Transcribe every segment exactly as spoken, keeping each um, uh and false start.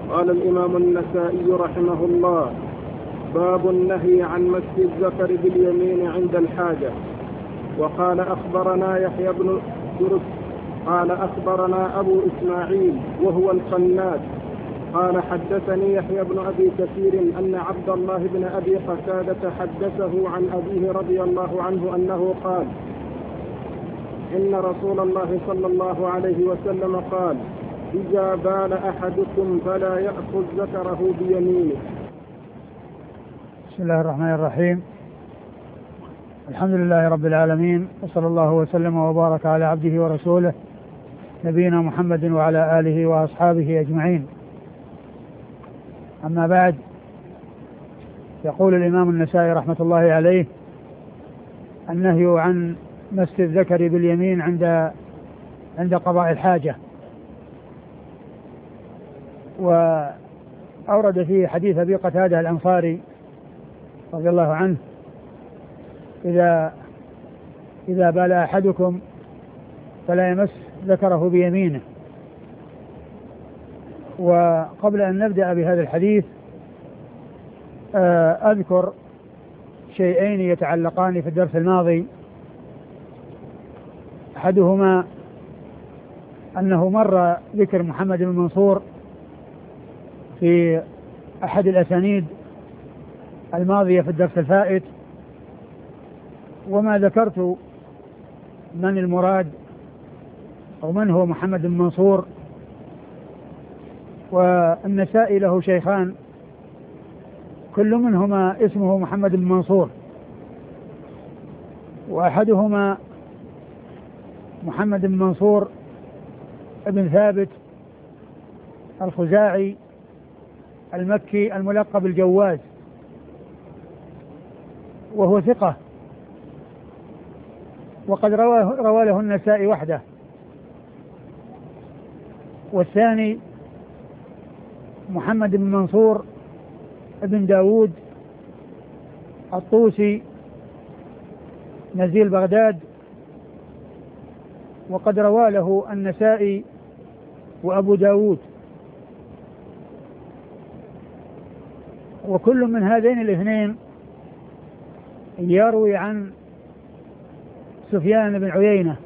قال الإمام النسائي رحمه الله: باب النهي عن مس الذكر باليمين عند الحاجة. وقال أخبرنا يحيى بن درس قال أخبرنا أبو إسماعيل وهو القناد قال حدثني يحيى بن أبي كثير أن عبد الله بن أبي قتادة حدثه عن أبيه رضي الله عنه أنه قال: إن رسول الله صلى الله عليه وسلم قال: إذا بال أحدكم فلا يأخذ ذكره بيمينه. بسم الله الرحمن الرحيم. الحمد لله رب العالمين، وصلى الله وسلم وبارك على عبده ورسوله نبينا محمد وعلى آله وأصحابه أجمعين. أما بعد، يقول الإمام النسائي رحمة الله عليه: النهي عن مس الذكر باليمين عند عند قضاء الحاجة. وأورد فيه حديث أبي قتادة الأنصاري رضي الله عنه: إذا إذا بال أحدكم فلا يمس ذكره بيمينه. وقبل أن نبدأ بهذا الحديث أذكر شيئين يتعلقان في الدرس الماضي. أحدهما أنه مر ذكر محمد بن منصور في أحد الأسانيد الماضية في الدرس الفائت، وما ذكرت من المراد أو من هو محمد بن منصور. والنسائي له شيخان كل منهما اسمه محمد بن منصور، وأحدهما محمد بن منصور ابن ثابت الخزاعي المكي الملقب الجواز، وهو ثقة، وقد روى له النسائي وحده. والثاني محمد بن منصور ابن داود الطوسي نزيل بغداد، وقد روى له النسائي وأبو داود. وكل من هذين الاثنين يروي عن سفيان بن عيينة.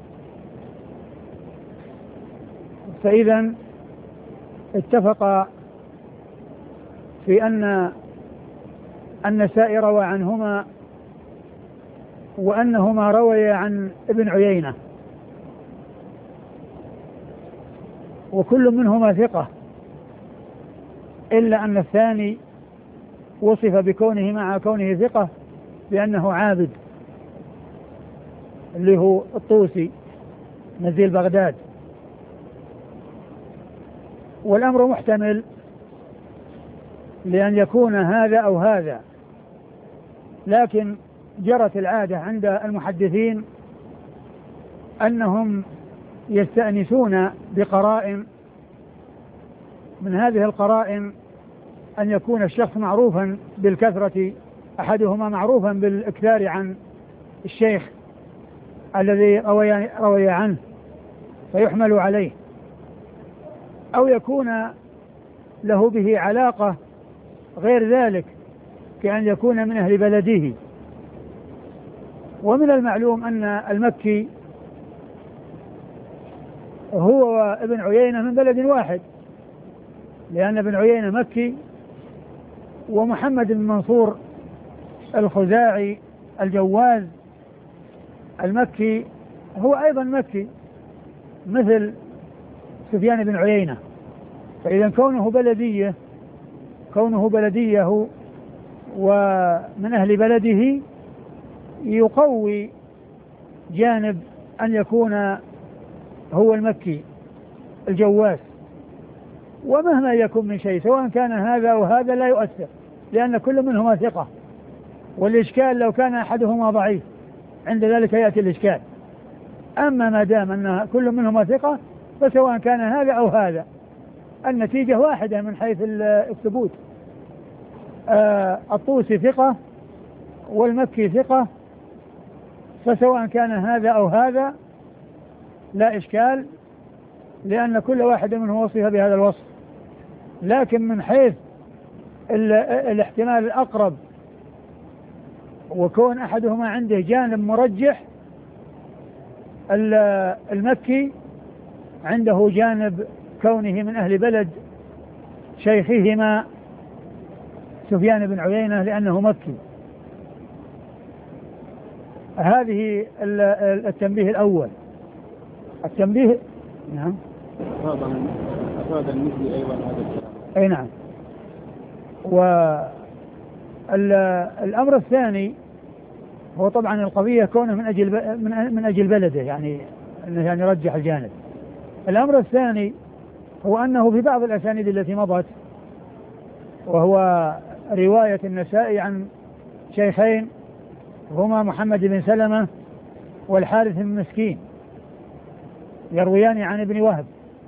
فإذا اتفق في أن النسائي روى عنهما وأنهما روي عن ابن عيينة، وكل منهما ثقة، إلا أن الثاني وصف بكونه مع كونه ثقة بأنه عابد، اللي هو الطوسي نزيل بغداد. والأمر محتمل لأن يكون هذا أو هذا، لكن جرت العادة عند المحدثين أنهم يستأنسون بقرائن. من هذه القرائن أن يكون الشخص معروفا بالكثرة، أحدهما معروفا بالإكثار عن الشيخ الذي روي, روي عنه فيحمل عليه، أو يكون له به علاقة غير ذلك، كأن يكون من أهل بلده. ومن المعلوم أن المكي هو وابن عيينة من بلد واحد، لأن ابن عيينة مكي، ومحمد بن منصور الخزاعي الجواز المكي هو أيضا مكي مثل سفيان بن عيينة. فإذا كونه بلدية كونه بلديه ومن أهل بلده يقوي جانب أن يكون هو المكي الجواز. ومهما يكون من شيء سواء كان هذا أو هذا لا يؤثر، لأن كل منهما ثقة. والإشكال لو كان أحدهما ضعيف، عند ذلك يأتي الإشكال. أما ما دام أن كل منهما ثقة فسواء كان هذا أو هذا النتيجة واحدة من حيث الثبوت. آه الطوسي ثقة والمكي ثقة، فسواء كان هذا أو هذا لا إشكال، لأن كل واحد منه وصف بهذا الوصف. لكن من حيث الاحتمال الأقرب وكون أحدهما عنده جانب مرجح، المكي عنده جانب كونه من أهل بلد شيخهما سفيان بن عيينة لأنه مكي. هذه التنبيه الأول. التنبيه نعم أفاد المثل أيضا هذا الكلام. أي نعم. والأمر الثاني هو طبعا القضية كونه من أجل من أجل بلده، يعني أنه يعني رجح الجانب. الأمر الثاني هو أنه في بعض الأسانيد التي مضت، وهو رواية النسائي عن شيخين هما محمد بن سلمة والحارث بن مسكين يرويان عن ابن وهب.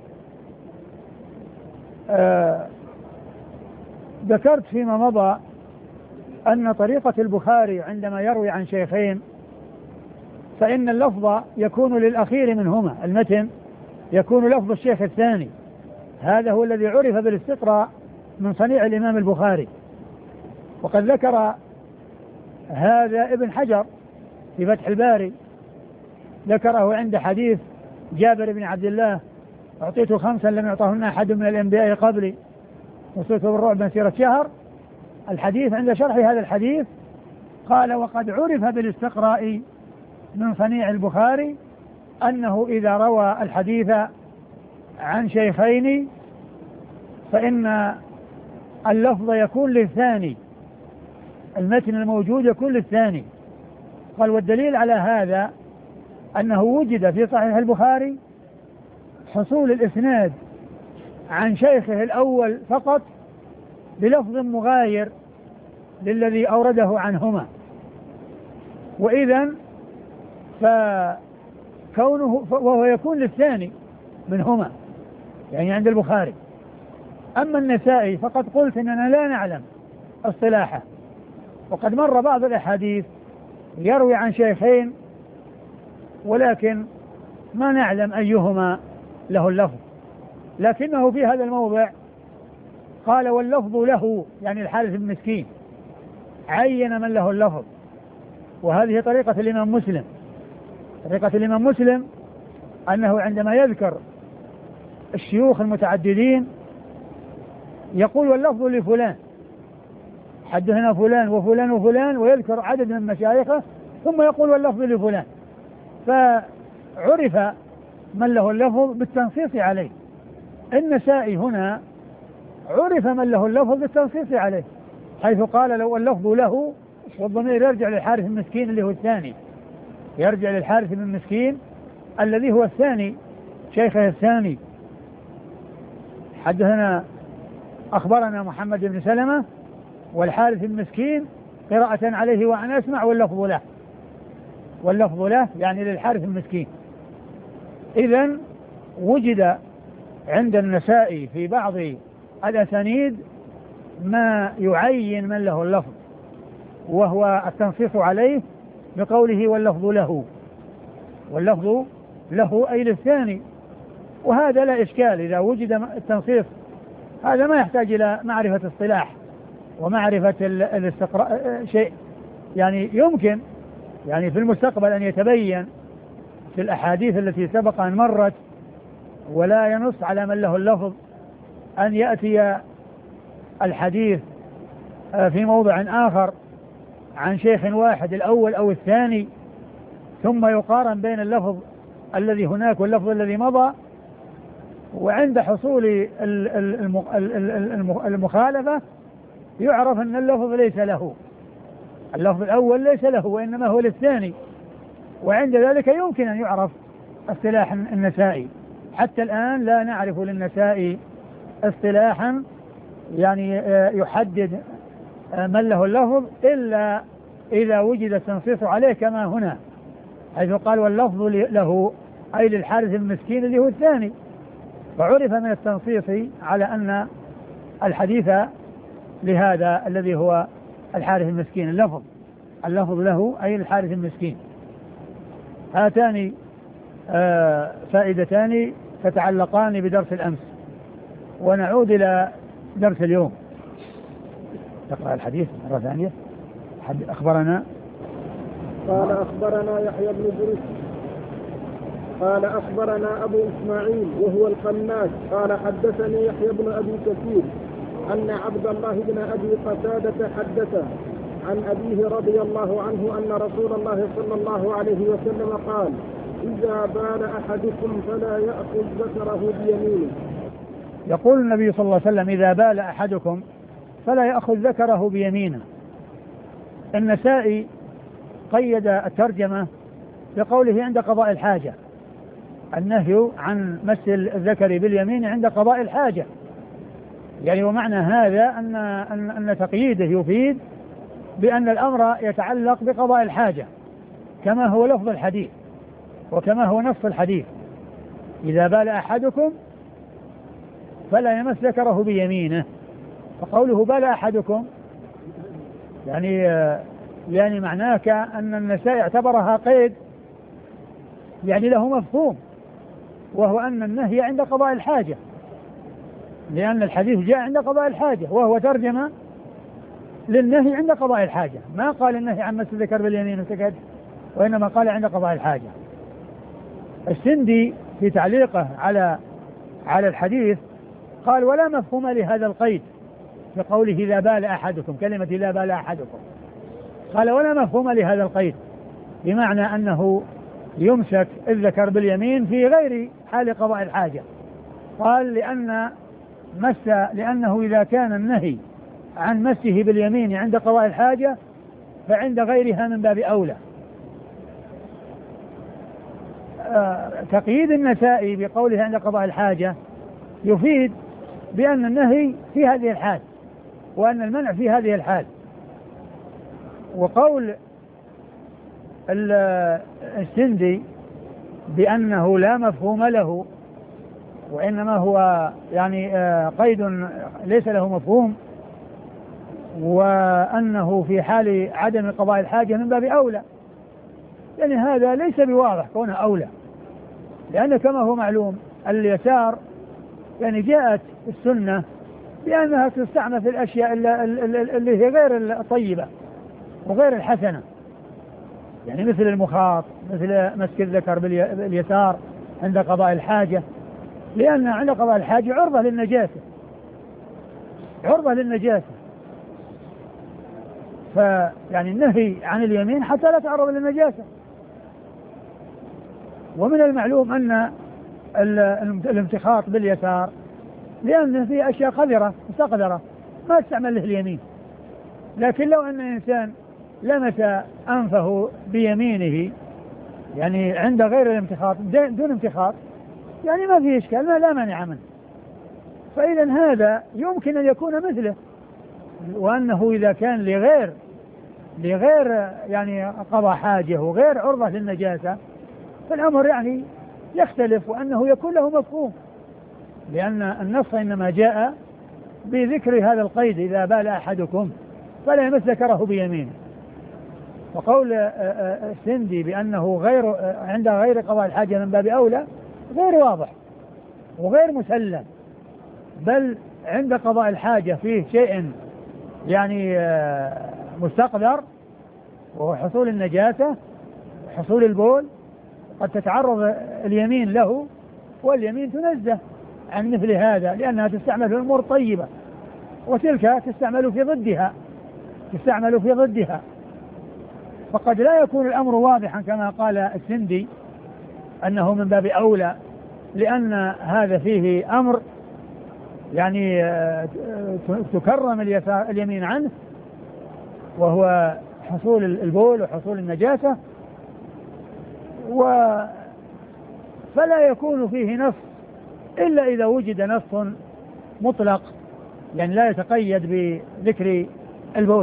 آه ذكرت فيما مضى أن طريقة البخاري عندما يروي عن شيخين فإن اللفظ يكون للأخير منهما، المتن يكون لفظ الشيخ الثاني. هذا هو الذي عرف بالاستقراء من صنيع الإمام البخاري، وقد ذكر هذا ابن حجر في فتح الباري، ذكره عند حديث جابر بن عبد الله: أعطيت خمسا لم يعطهن أحد من الأنبياء قبلي وصرت بالرعب مسيرة شهر. الحديث عند شرح هذا الحديث قال: وقد عرف بالاستقراء من صنيع البخاري أنه إذا روى الحديث عن شيخين فإن اللفظ يكون للثاني، المتن الموجود يكون للثاني. قال: والدليل على هذا أنه وجد في صحيح البخاري حصول الإسناد عن شيخه الأول فقط بلفظ مغاير للذي أورده عنهما، وإذن فكونه وهو يكون للثاني منهما يعني عند البخاري. أما النسائي فقد قلت أننا لا نعلم اصطلاحه، وقد مر بعض الأحاديث يروي عن شيخين ولكن ما نعلم أيهما له اللفظ، لكنه في هذا الموضع قال: واللفظ له، يعني الحارث بن مسكين، عين من له اللفظ. وهذه طريقة الإمام مسلم. طريقة الإمام مسلم أنه عندما يذكر الشيوخ المتعددين يقول: واللفظ لفلان، حد هنا فلان وفلان وفلان، ويذكر عدد من مشايخه ثم يقول: واللفظ لفلان. فعرف من له اللفظ بالتنصيص عليه. النسائي هنا عرف من له اللفظ بالتنصيص عليه، حيث قال: لو اللفظ له، والضمير يرجع للحارث المسكين اللي هو الثاني، يرجع للحارث بن مسكين الذي هو الثاني، شيخه الثاني. حدثنا أخبرنا محمد بن سلمة والحارث المسكين قراءة عليه وأنا أسمع، واللفظ له، واللفظ له يعني للحارث المسكين. إذن وجد عند النسائي في بعض الأسانيد ما يعين من له اللفظ، وهو التنصيص عليه بقوله: واللفظ له، واللفظ له أي للثاني. وهذا لا إشكال إذا وجد التنصيص، هذا ما يحتاج إلى معرفة اصطلاح ومعرفة الاستقراء شيء، يعني يمكن يعني في المستقبل أن يتبين في الأحاديث التي سبق أن مرت ولا ينص على من له اللفظ أن يأتي الحديث في موضع آخر عن شيخ واحد الأول أو الثاني، ثم يقارن بين اللفظ الذي هناك واللفظ الذي مضى، وعند حصول المخالفة يعرف أن اللفظ ليس له، اللفظ الأول ليس له وإنما هو للثاني، وعند ذلك يمكن أن يعرف اصطلاح النسائي. حتى الآن لا نعرف للنسائي اصطلاحا يعني يحدد من له اللفظ إلا إذا وجد التنصيص عليه كما هنا، حيث قال: واللفظ له أي للحارث المسكين اللي هو الثاني. فعرف من التنصيص على أن الحديث لهذا الذي هو الحارث المسكين، اللفظ اللفظ له أي الحارث المسكين. هاتان آه فائدتان تتعلقان بدرس الأمس. ونعود إلى درس اليوم. تقرأ الحديث مرة ثانية. أخبرنا قال أخبرنا يحيى بن دريس قال أخبرنا أبو إسماعيل وهو القناش قال حدثني يحيى بن أبي كثير أن عبد الله بن أبي قتادة حدثه عن أبيه رضي الله عنه أن رسول الله صلى الله عليه وسلم قال إذا بال أحدكم فلا يأخذ ذكره بيمينه. يقول النبي صلى الله عليه وسلم إذا بال أحدكم فلا يأخذ ذكره بيمينه. النسائي قيد الترجمة بقوله عند قضاء الحاجة، النهي عن مس الذكر باليمين عند قضاء الحاجة، يعني ومعنى هذا أن, أن, أن تقييده يفيد بأن الأمر يتعلق بقضاء الحاجة كما هو لفظ الحديث وكما هو نص الحديث. إذا بال أحدكم فلا يمس ذكره بيمينه. فقوله بال أحدكم يعني يعني معناه كأن النسائي اعتبرها قيد يعني له مفهوم، وهو أن النهي عند قضاء الحاجة، لأن الحديث جاء عند قضاء الحاجة، وهو ترجمة للنهي عند قضاء الحاجة. ما قال النهي عن مس الذكر باليمين وسكت، وإنما قال عند قضاء الحاجة. السندي في تعليقه على على الحديث قال ولا مفهوم لهذا القيد في قوله إذا بال أحدكم، كلمة إذا بال أحدكم، قال ولا مفهوم لهذا القيد، بمعنى أنه يمسك الذكر باليمين في غير حال قضاء الحاجة. قال لأن مس لأنه إذا كان النهي عن مسه باليمين عند قضاء الحاجة فعند غيرها من باب أولى. آه تقييد النسائي بقوله عند قضاء الحاجة يفيد بأن النهي في هذه الحال وأن المنع في هذه الحال. وقول السندي بأنه لا مفهوم له وإنما هو يعني قيد ليس له مفهوم، وأنه في حال عدم قضاء الحاجة من باب أولى، يعني هذا ليس بواضح كونه أولى، لأن كما هو معلوم اليسار يعني جاءت السنة بأنها تستعمل في الأشياء اللي هي غير الطيبة وغير الحسنة، يعني مثل المخاط، مثل مسك الذكر باليسار عند قضاء الحاجة، لأن عند قضاء الحاجة عرضة للنجاسة عرضة للنجاسة فيعني النهي عن اليمين حتى لا تعرض للنجاسة. ومن المعلوم أن الامتخاط باليسار لأن فيه أشياء قذرة مستقذرة ما تستعمل له اليمين، لكن لو أن الإنسان لمس أنفه بيمينه يعني عند غير الامتخاط دون امتخاط يعني ما فيه إشكال، ما لا مانع منه. فإذا هذا يمكن أن يكون مثله، وأنه إذا كان لغير لغير يعني قضاء حاجة وغير عرضة للنجاسة فالأمر يعني يختلف، وأنه يكون له مفهوم، لأن النص إنما جاء بذكر هذا القيد إذا بال أحدكم فلا يمس ذكره بيمينه. وقول السندي بأنه غير عند غير قضاء الحاجة من باب أولى غير واضح وغير مسلم، بل عند قضاء الحاجة فيه شيء يعني مستقدر وهو حصول النجاسة حصول البول، قد تتعرض اليمين له واليمين تنزه عن مثل هذا لأنها تستعمل في الأمور طيبة، وتلك تستعمل في ضدها تستعمل في ضدها فقد لا يكون الأمر واضحا كما قال السندي أنه من باب أولى، لأن هذا فيه أمر يعني تكرم اليمين عنه وهو حصول البول وحصول النجاسة، و فلا يكون فيه نص إلا إذا وجد نص مطلق يعني لا يتقيد بذكر البول.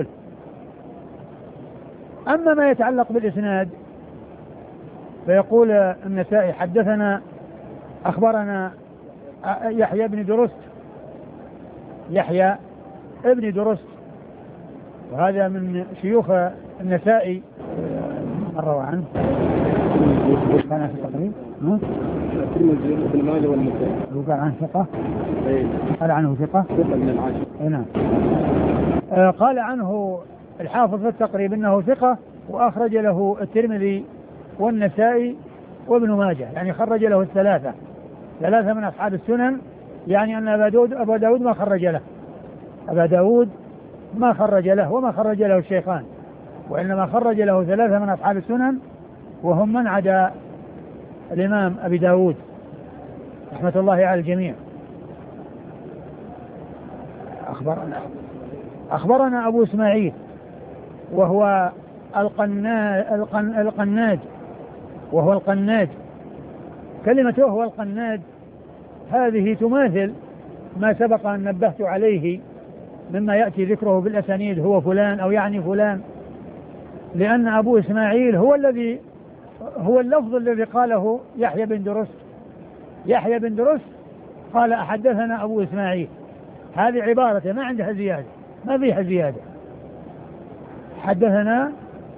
أما ما يتعلق بالإسناد فيقول النسائي حدثنا أخبرنا يحيى بن درست يحيى ابن درست وهذا من شيوخ النسائي، مر عنه كان في التقريب. الترمذي وابن ماجه والنسائي. هو قال عنه ثقة؟ اي قال عنه ثقة؟ ثقة من العاشر. نعم. آه قال عنه الحافظ في التقريب انه ثقة، واخرج له الترمذي والنسائي وابن ماجه، يعني خرج له الثلاثة، ثلاثة من اصحاب السنن، يعني ان ابا داود ابا داود ما خرج له، ابا داود ما خرج له وما خرج له الشيخان، وانما خرج له ثلاثة من اصحاب السنن، وهم من عدا الامام ابي داود رحمة الله على الجميع. أخبرنا أخبرنا أبو إسماعيل وهو القناج وهو القناج كلمة وهو القناج هذه تماثل ما سبق أن نبهت عليه مما يأتي ذكره بالأسانيد، هو فلان أو يعني فلان، لأن أبو إسماعيل هو الذي هو اللفظ الذي قاله يحيى بن درست. يحيى بن درست قال أحدثنا أبو إسماعيل، هذه عبارة ما عندها زيادة، ما فيها زيادة. حدثنا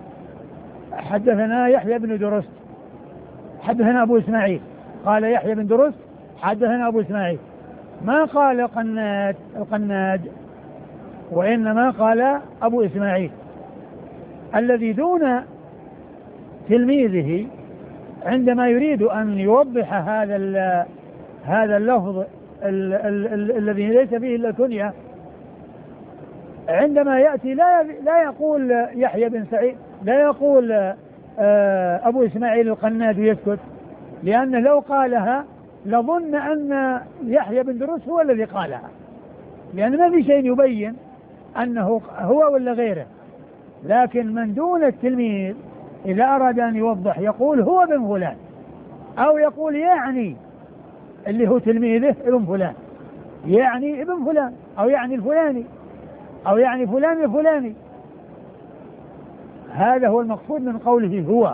حدثنا يحيى بن درست، حدثنا أبو إسماعيل، قال يحيى بن درست حدثنا أبو إسماعيل، ما قال قناد القناد، وإنما قال أبو إسماعيل. الذي دون تلميذه عندما يريد أن يوضح هذا هذا اللفظ الذي ليس فيه إلا الكنية، عندما يأتي لا لا يقول يحيى بن سعيد، لا يقول أبو إسماعيل القناد ويسكت، لأن لو قالها لظن أن يحيى بن دروس هو الذي قالها، لأن ما في شيء يبين أنه هو ولا غيره. لكن من دون التلميذ إذا أراد أن يوضح يقول هو ابن فلان، أو يقول يعني اللي هو تلميذه ابن فلان، يعني ابن فلان، أو يعني الفلاني، أو يعني فلان الفلاني. هذا هو المقصود من قوله هو،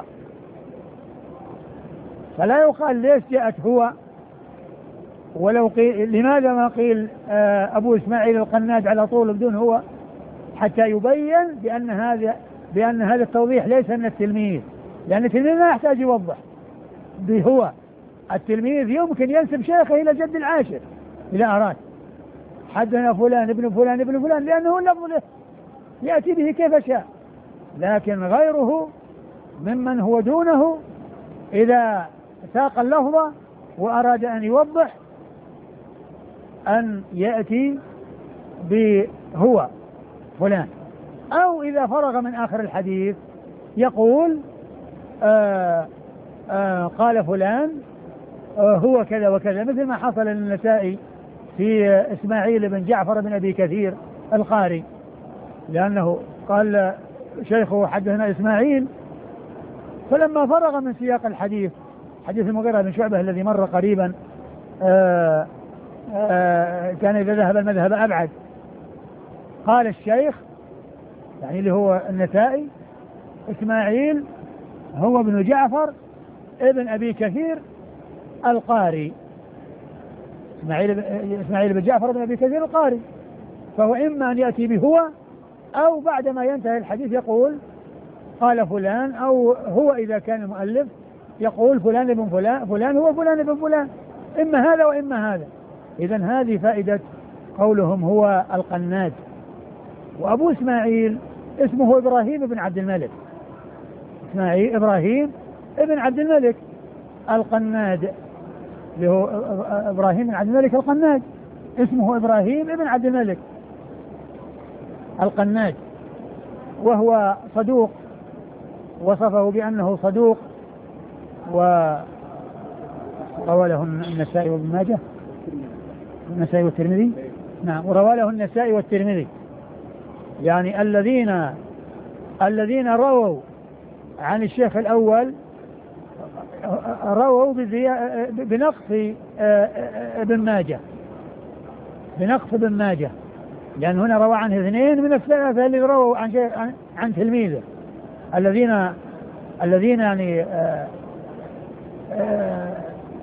فلا يقال ليش جاءت هو، ولو قيل لماذا ما قيل أبو إسماعيل القناد على طول بدون هو، حتى يبين بأن هذا بأن هذا التوضيح ليس من التلميذ، لأن التلميذ ما يحتاج يوضح بهو. التلميذ يمكن ينسب شيخه إلى جد العاشر إذا أراد، حدثنا فلان ابن فلان ابن فلان، لأنه اللفظ له يأتي به كيف شاء. لكن غيره ممن هو دونه إذا ساق اللفظ وأراد أن يوضح أن يأتي بهو فلان، أو إذا فرغ من آخر الحديث يقول آآ آآ قال فلان هو كذا وكذا، مثل ما حصل للنسائي في إسماعيل بن جعفر بن أبي كثير القاري، لأنه قال شيخه حدثنا إسماعيل، فلما فرغ من سياق الحديث حديث المغيرة بن شعبة الذي مر قريبا آآ آآ كان إذا ذهب المذهب أبعد، قال الشيخ يعني اللي هو النسائي إسماعيل هو ابن جعفر ابن أبي كثير القاري، إسماعيل إسماعيل بن جعفر بن أبي كثير القاري، فهو إما أن يأتي بهو، أو بعدما ينتهي الحديث يقول قال فلان، أو هو إذا كان المؤلف يقول فلان ابن فلان فلان هو فلان ابن فلان، إما هذا وإما هذا. إذن هذه فائدة قولهم هو القناد. وأبو إسماعيل اسمه إبراهيم بن عبد الملك، إسماعيل إبراهيم ابن عبد الملك القناد، اللي هو إبراهيم بن عبد الملك القناد، اسمه إبراهيم ابن عبد الملك القناد، وهو صدوق، وصفه بأنه صدوق، وروى له النسائي وابن ماجه، النسائي والترمذي، نعم، وروى له النسائي والترمذي، يعني الذين الذين رووا عن الشيخ الأول رووا بنقص ابن ماجه، بنقص ابن ماجه، لأن هنا روى عنه اثنين من الثلاثة اللي رووا عن شيخ عن, عن تلميذه، الذين الذين يعني آآ آآ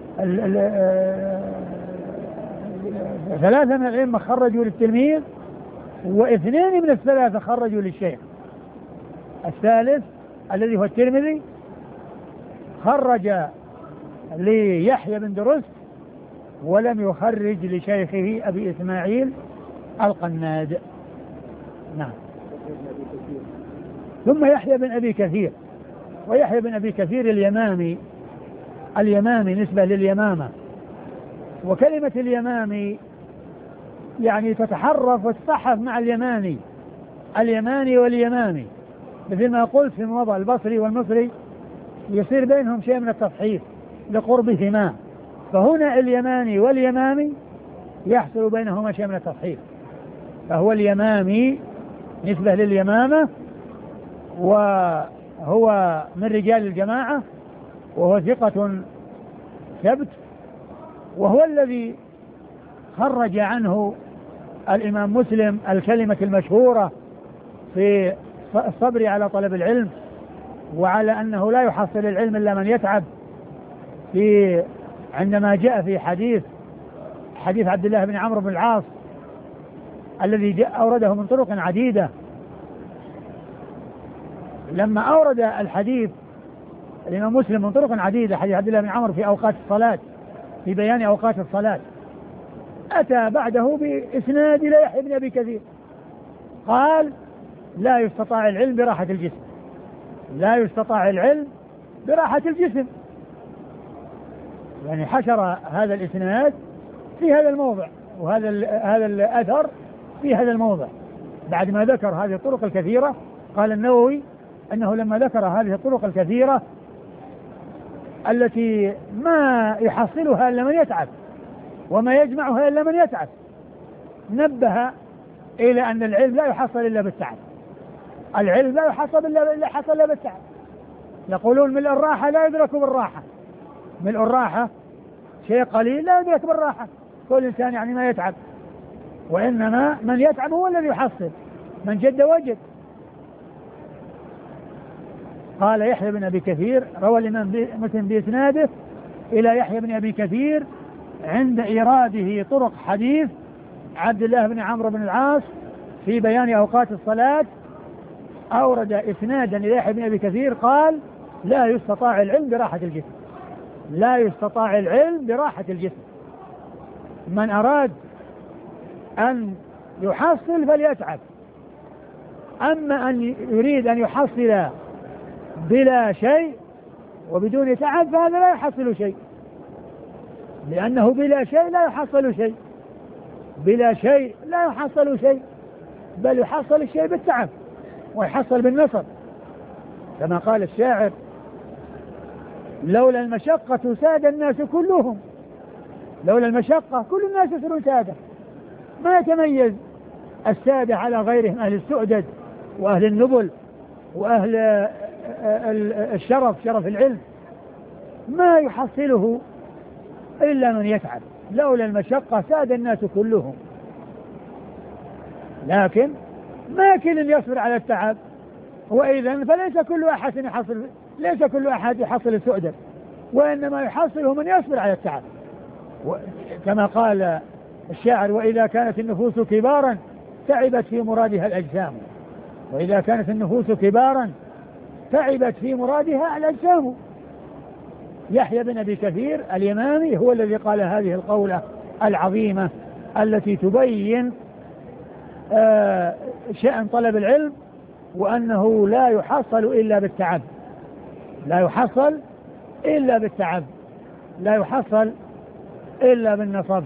ثلاثة من العلم خرجوا للتلميذ، واثنين من الثلاثة خرجوا للشيخ. الثالث الذي هو الترمذي خرج ليحيى بن درست ولم يخرج لشيخه أبي إسماعيل القناد. نعم. ثم يحيى بن أبي كثير، ويحيى بن أبي كثير اليمامي، اليمامي نسبة لليمامة، وكلمة اليمامي يعني تتحرف وتتصحف مع اليماني، اليماني واليمامي، مثل ما قلت في موضع البصري والمصري يصير بينهم شيء من التصحيف لقربهما، فهنا اليماني واليمامي يحصل بينهما شيء من التصحيح، فهو اليمامي نسبة لليمامة، وهو من رجال الجماعة، وهو ثقة ثبت، وهو الذي خرج عنه الإمام مسلم الكلمة المشهورة في الصبر على طلب العلم، وعلى أنه لا يحصل العلم إلا من يتعب، في عندما جاء في حديث حديث عبد الله بن عمرو بن العاص الذي جاء أورده من طرق عديدة. لما أورد الحديث الإمام مسلم من طرق عديدة حديث عبد الله بن عمرو في أوقات الصلاة، في بيان أوقات الصلاة، أتى بعده بإسناد إلى يحيى بن أبي كثير قال لا يستطاع العلم براحة الجسم، لا يستطاع العلم براحة الجسم، يعني حشر هذا الإسناد في هذا الموضع، وهذا هذا الأثر في هذا الموضع بعد ما ذكر هذه الطرق الكثيرة. قال النووي أنه لما ذكر هذه الطرق الكثيرة التي ما يحصلها إلا من يتعب وما يجمعها إلا من يتعب، نبه إلى أن العلم لا يحصل إلا بالتعب، العلم لا يحصل إلا حصل إلا بالتعب. يقولون ملء الراحة لا يدرك بالراحة، ملء الراحة شيء قليل لا يدرك بالراحة، كل إنسان يعني ما يتعب، وإنما من يتعب هو الذي يحصل، من جد وجد. قال يحيى بن أبي كثير، روى الإمام مسلم بإسناده إلى يحيى بن أبي كثير عند إيراده طرق حديث عبد الله بن عمرو بن العاص في بيان أوقات الصلاة، أورد إسنادا إلى يحيى بن أبي كثير قال لا يستطاع العلم براحة الجسم، لا يستطاع العلم براحة الجسم، من أراد أن يحصل فليتعب، أما أن يريد أن يحصل بلا شيء وبدون تعب فهذا لا يحصل شيء، لأنه بلا شيء لا يحصل شيء، بلا شيء لا يحصل شيء، بل يحصل الشيء بالتعب ويحصل بالنصر، كما قال الشاعر لولا المشقة ساد الناس كلهم، لولا المشقة كل الناس يصيرون سادة، ما يتميز السادة على غيرهم أهل السؤدد وأهل النبل وأهل الشرف، شرف العلم، ما يحصله إلا من يتعب، لولا المشقة ساد الناس كلهم، لكن ما كل يصبر على التعب، وإذا فليس كل أحد يحصل، ليس كل أحد يحصل السؤدد، وإنما يحصله من يصبر على التعب، كما قال الشاعر وإذا كانت النفوس كبارا تعبت في مرادها الأجسام، وإذا كانت النفوس كبارا تعبت في مرادها الأجسام. يحيى بن أبي كثير اليمامي هو الذي قال هذه القولة العظيمة التي تبين آه شأن طلب العلم، وأنه لا يحصل إلا بالتعب، لا يحصل إلا بالتعب، لا يحصل إلا بالنصب.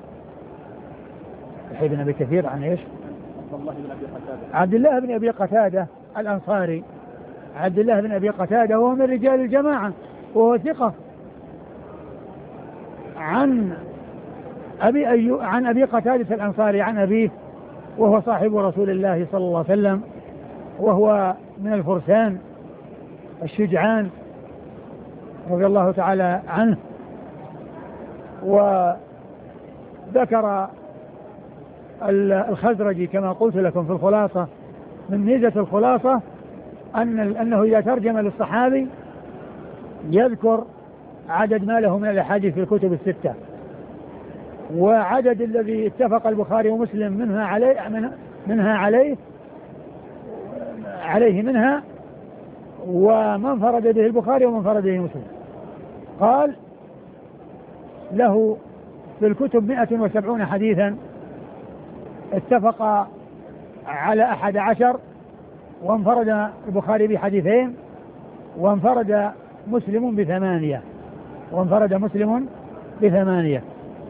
يحيى بن أبي كثير عن إيش؟ عبد الله بن أبي قتادة الأنصاري، عبد الله بن أبي قتادة وهو من رجال الجماعة وهو ثقة، عن أبي أيو عن أبي قتادة الأنصاري عن أبيه، وهو صاحب رسول الله صلى الله عليه وسلم، وهو من الفرسان الشجعان رضي الله تعالى عنه. وذكر الخزرجي كما قلت لكم في الخلاصة، من ميزة الخلاصة أن أنه إذا ترجم للصحابي يذكر عدد ما له من الأحاديث في الكتب الستة، وعدد الذي اتفق البخاري ومسلم منها عليه منها عليه عليه منها، ومن فرد به البخاري ومن فرد به مسلم. قال له في الكتب مئة وسبعون حديثا، اتفق على أحد عشر، وانفرد البخاري بحديثين، وانفرد مسلم بثمانية وانفرد مسلم بثمانية.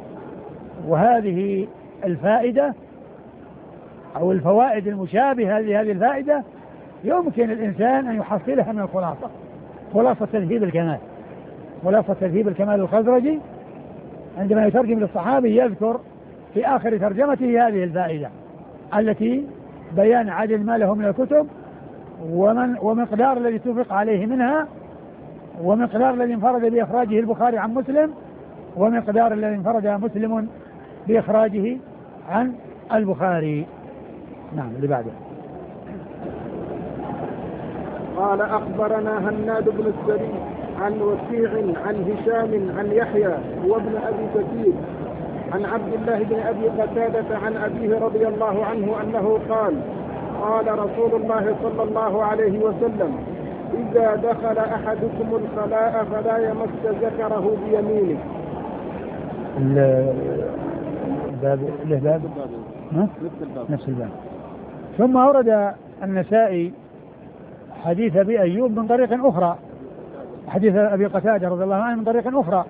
وهذه الفائدة أو الفوائد المشابهة لهذه الفائدة يمكن الإنسان أن يحصلها من الخلاصة، خلاصة تذهيب الكمال. خلاصة تذهيب الكمال الخزرجي عندما يترجم للصحابي يذكر في آخر ترجمته هذه الفائدة التي بيان عدد ما له من الكتب، ومن ومقدار الذي اتفق عليه منها، ومقدار الذي انفرد بإخراجه البخاري عن مسلم، ومقدار الذي انفرد مسلم بإخراجه عن البخاري. نعم اللي بعده. قال أخبرنا هناد بن السري عن وكيع عن هشام عن يحيى وابن أبي كثير عن عبد الله بن أبي قتادة عن أبيه رضي الله عنه أنه قال قال رسول الله صلى الله عليه وسلم إذا دخل أحدكم الخلاء فلا يمس ذكره بيمينه. الباب له باب نفس الباب. ثم أورد النسائي حديث أبي أيوب من طريق أخرى، حديث أبي قتادة رضي الله عنه من طريق أخرى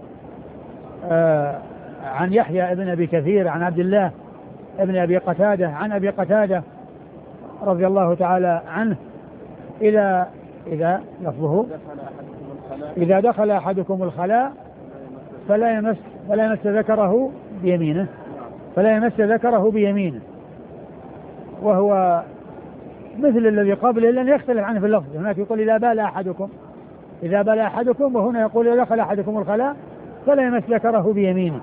آه عن يحيى ابن أبي كثير عن عبد الله ابن أبي قتادة عن أبي قتادة رضي الله تعالى عنه إلى إذا لفظه إذا دخل أحدكم الخلاء فلا يمس فلا يمس ذكره بيمينه فلا يمس ذكره بيمينه وهو مثل الذي قبله لن يختلف عنه في اللفظ. هناك يقول إذا بال أحدكم إذا بال أحدكم وهنا يقول إذا دخل أحدكم الخلاء فلا يمس ذكره بيمينه.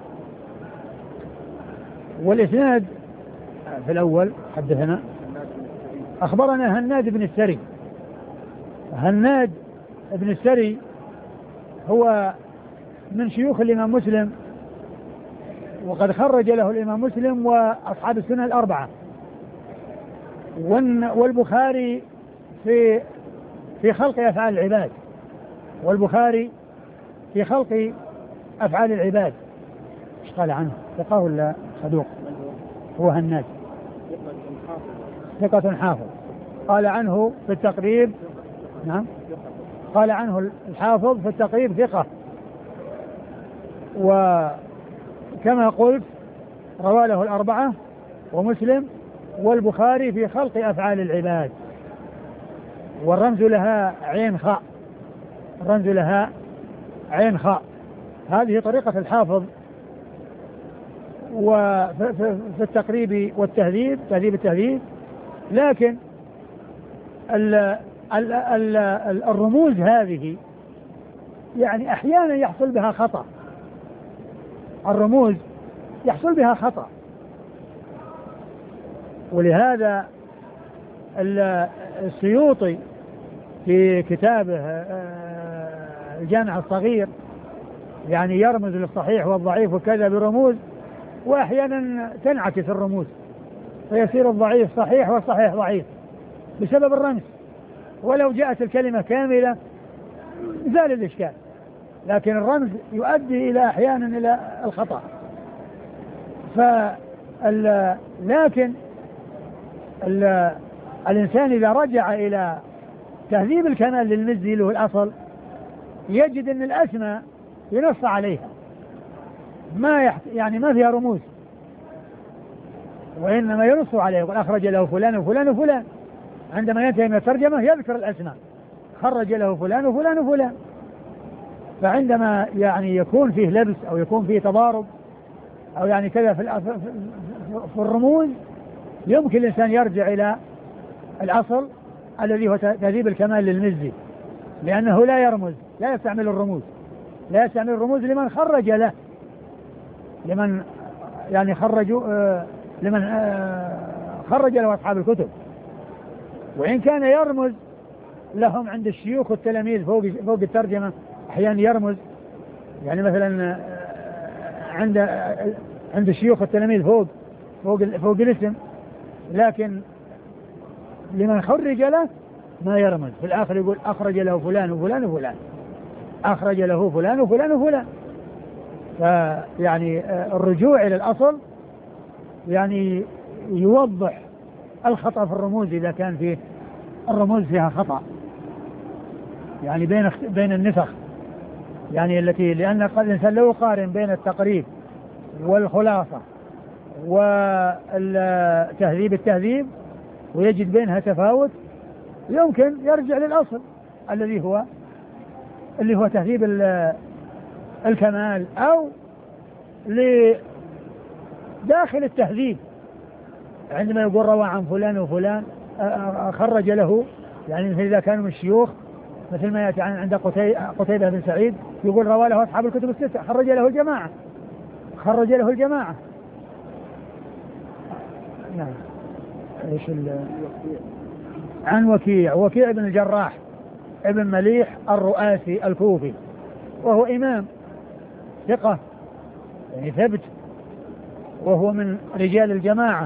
والإسناد في الأول حدثنا أخبرنا هناد بن السري. هناد بن السري هو من شيوخ الإمام مسلم، وقد خرج له الإمام مسلم وأصحاب السنة الأربعة، والبخاري في في خلق أفعال العباد والبخاري في خلق أفعال العباد. ايش قال عنه؟ ثقة ولا صدوق؟ هو هناد ثقة حافظ. قال عنه في التقريب نعم قال عنه الحافظ في التقريب ثقة، وكما قلت روى له الأربعة ومسلم والبخاري في خلق أفعال العباد، والرمز لها عين خاء الرمز لها عين خاء. هذه طريقة الحافظ وفي التقريب والتهذيب تهذيب التهذيب. لكن ال ال ال الرموز هذه يعني أحيانا يحصل بها خطأ، الرموز يحصل بها خطأ، ولهذا السيوطي في كتابه الجامع الصغير يعني يرمز للصحيح والضعيف وكذا برموز، وأحيانا تنعكس الرموز فيصير الضعيف صحيح والصحيح ضعيف بسبب الرمز، ولو جاءت الكلمة كاملة زال الإشكال، لكن الرمز يؤدي إلى أحيانا إلى الخطأ. فال لكن ال الإنسان إذا رجع إلى تهذيب الكمال للمزي له الأصل يجد أن الأسماء ينص عليها ما يحت... يعني ما فيها رموز، وإنما ينص عليه يقول أخرج له فلان وفلان وفلان، عندما ينتهي من الترجمة يذكر الأسماء خرج له فلان وفلان وفلان. فعندما يعني يكون فيه لبس أو يكون فيه تضارب أو يعني كذا في, الأف... في الرموز يمكن الإنسان يرجع إلى الأصل الذي هو تهذيب الكمال للمزي، لأنه لا يرمز لا يستعمل الرموز لا يستعمل الرموز لمن خرج له لمن يعني خرجوا آه لمن آه خرج له أصحاب الكتب، وإن كان يرمز لهم عند الشيوخ والتلاميذ فوق فوق الترجمة أحيانا يرمز، يعني مثلا عند عند الشيوخ والتلاميذ فوق فوق فوق الاسم، لكن لمن خرج له ما يرمز. في الآخر يقول أخرج له فلان وفلان وفلان أخرج له فلان وفلان وفلان. فيعني الرجوع إلى الأصل يعني يوضح الخطأ في الرموز إذا كان فيه الرموز فيها خطأ، يعني بين بين النسخ، يعني التي لأن الإنسان لو يقارن بين التقريب والخلاصة والتهذيب التهذيب ويجد بينها تفاوت، يمكن يرجع للأصل الذي هو اللي هو تهذيب الكمال، أو لداخل التهذيب عندما يقول روى عن فلان وفلان خرج له، يعني إذا كانوا من الشيوخ مثل ما يأتي عند قتيبة بن سعيد يقول روى له أصحاب الكتب الستة، خرج له الجماعة خرج له الجماعة نعم. ايش عن وكيع وكيع بن الجراح ابن مليح الرؤاسي الكوفي، وهو إمام ثقة يعني ثبت، وهو من رجال الجماعة،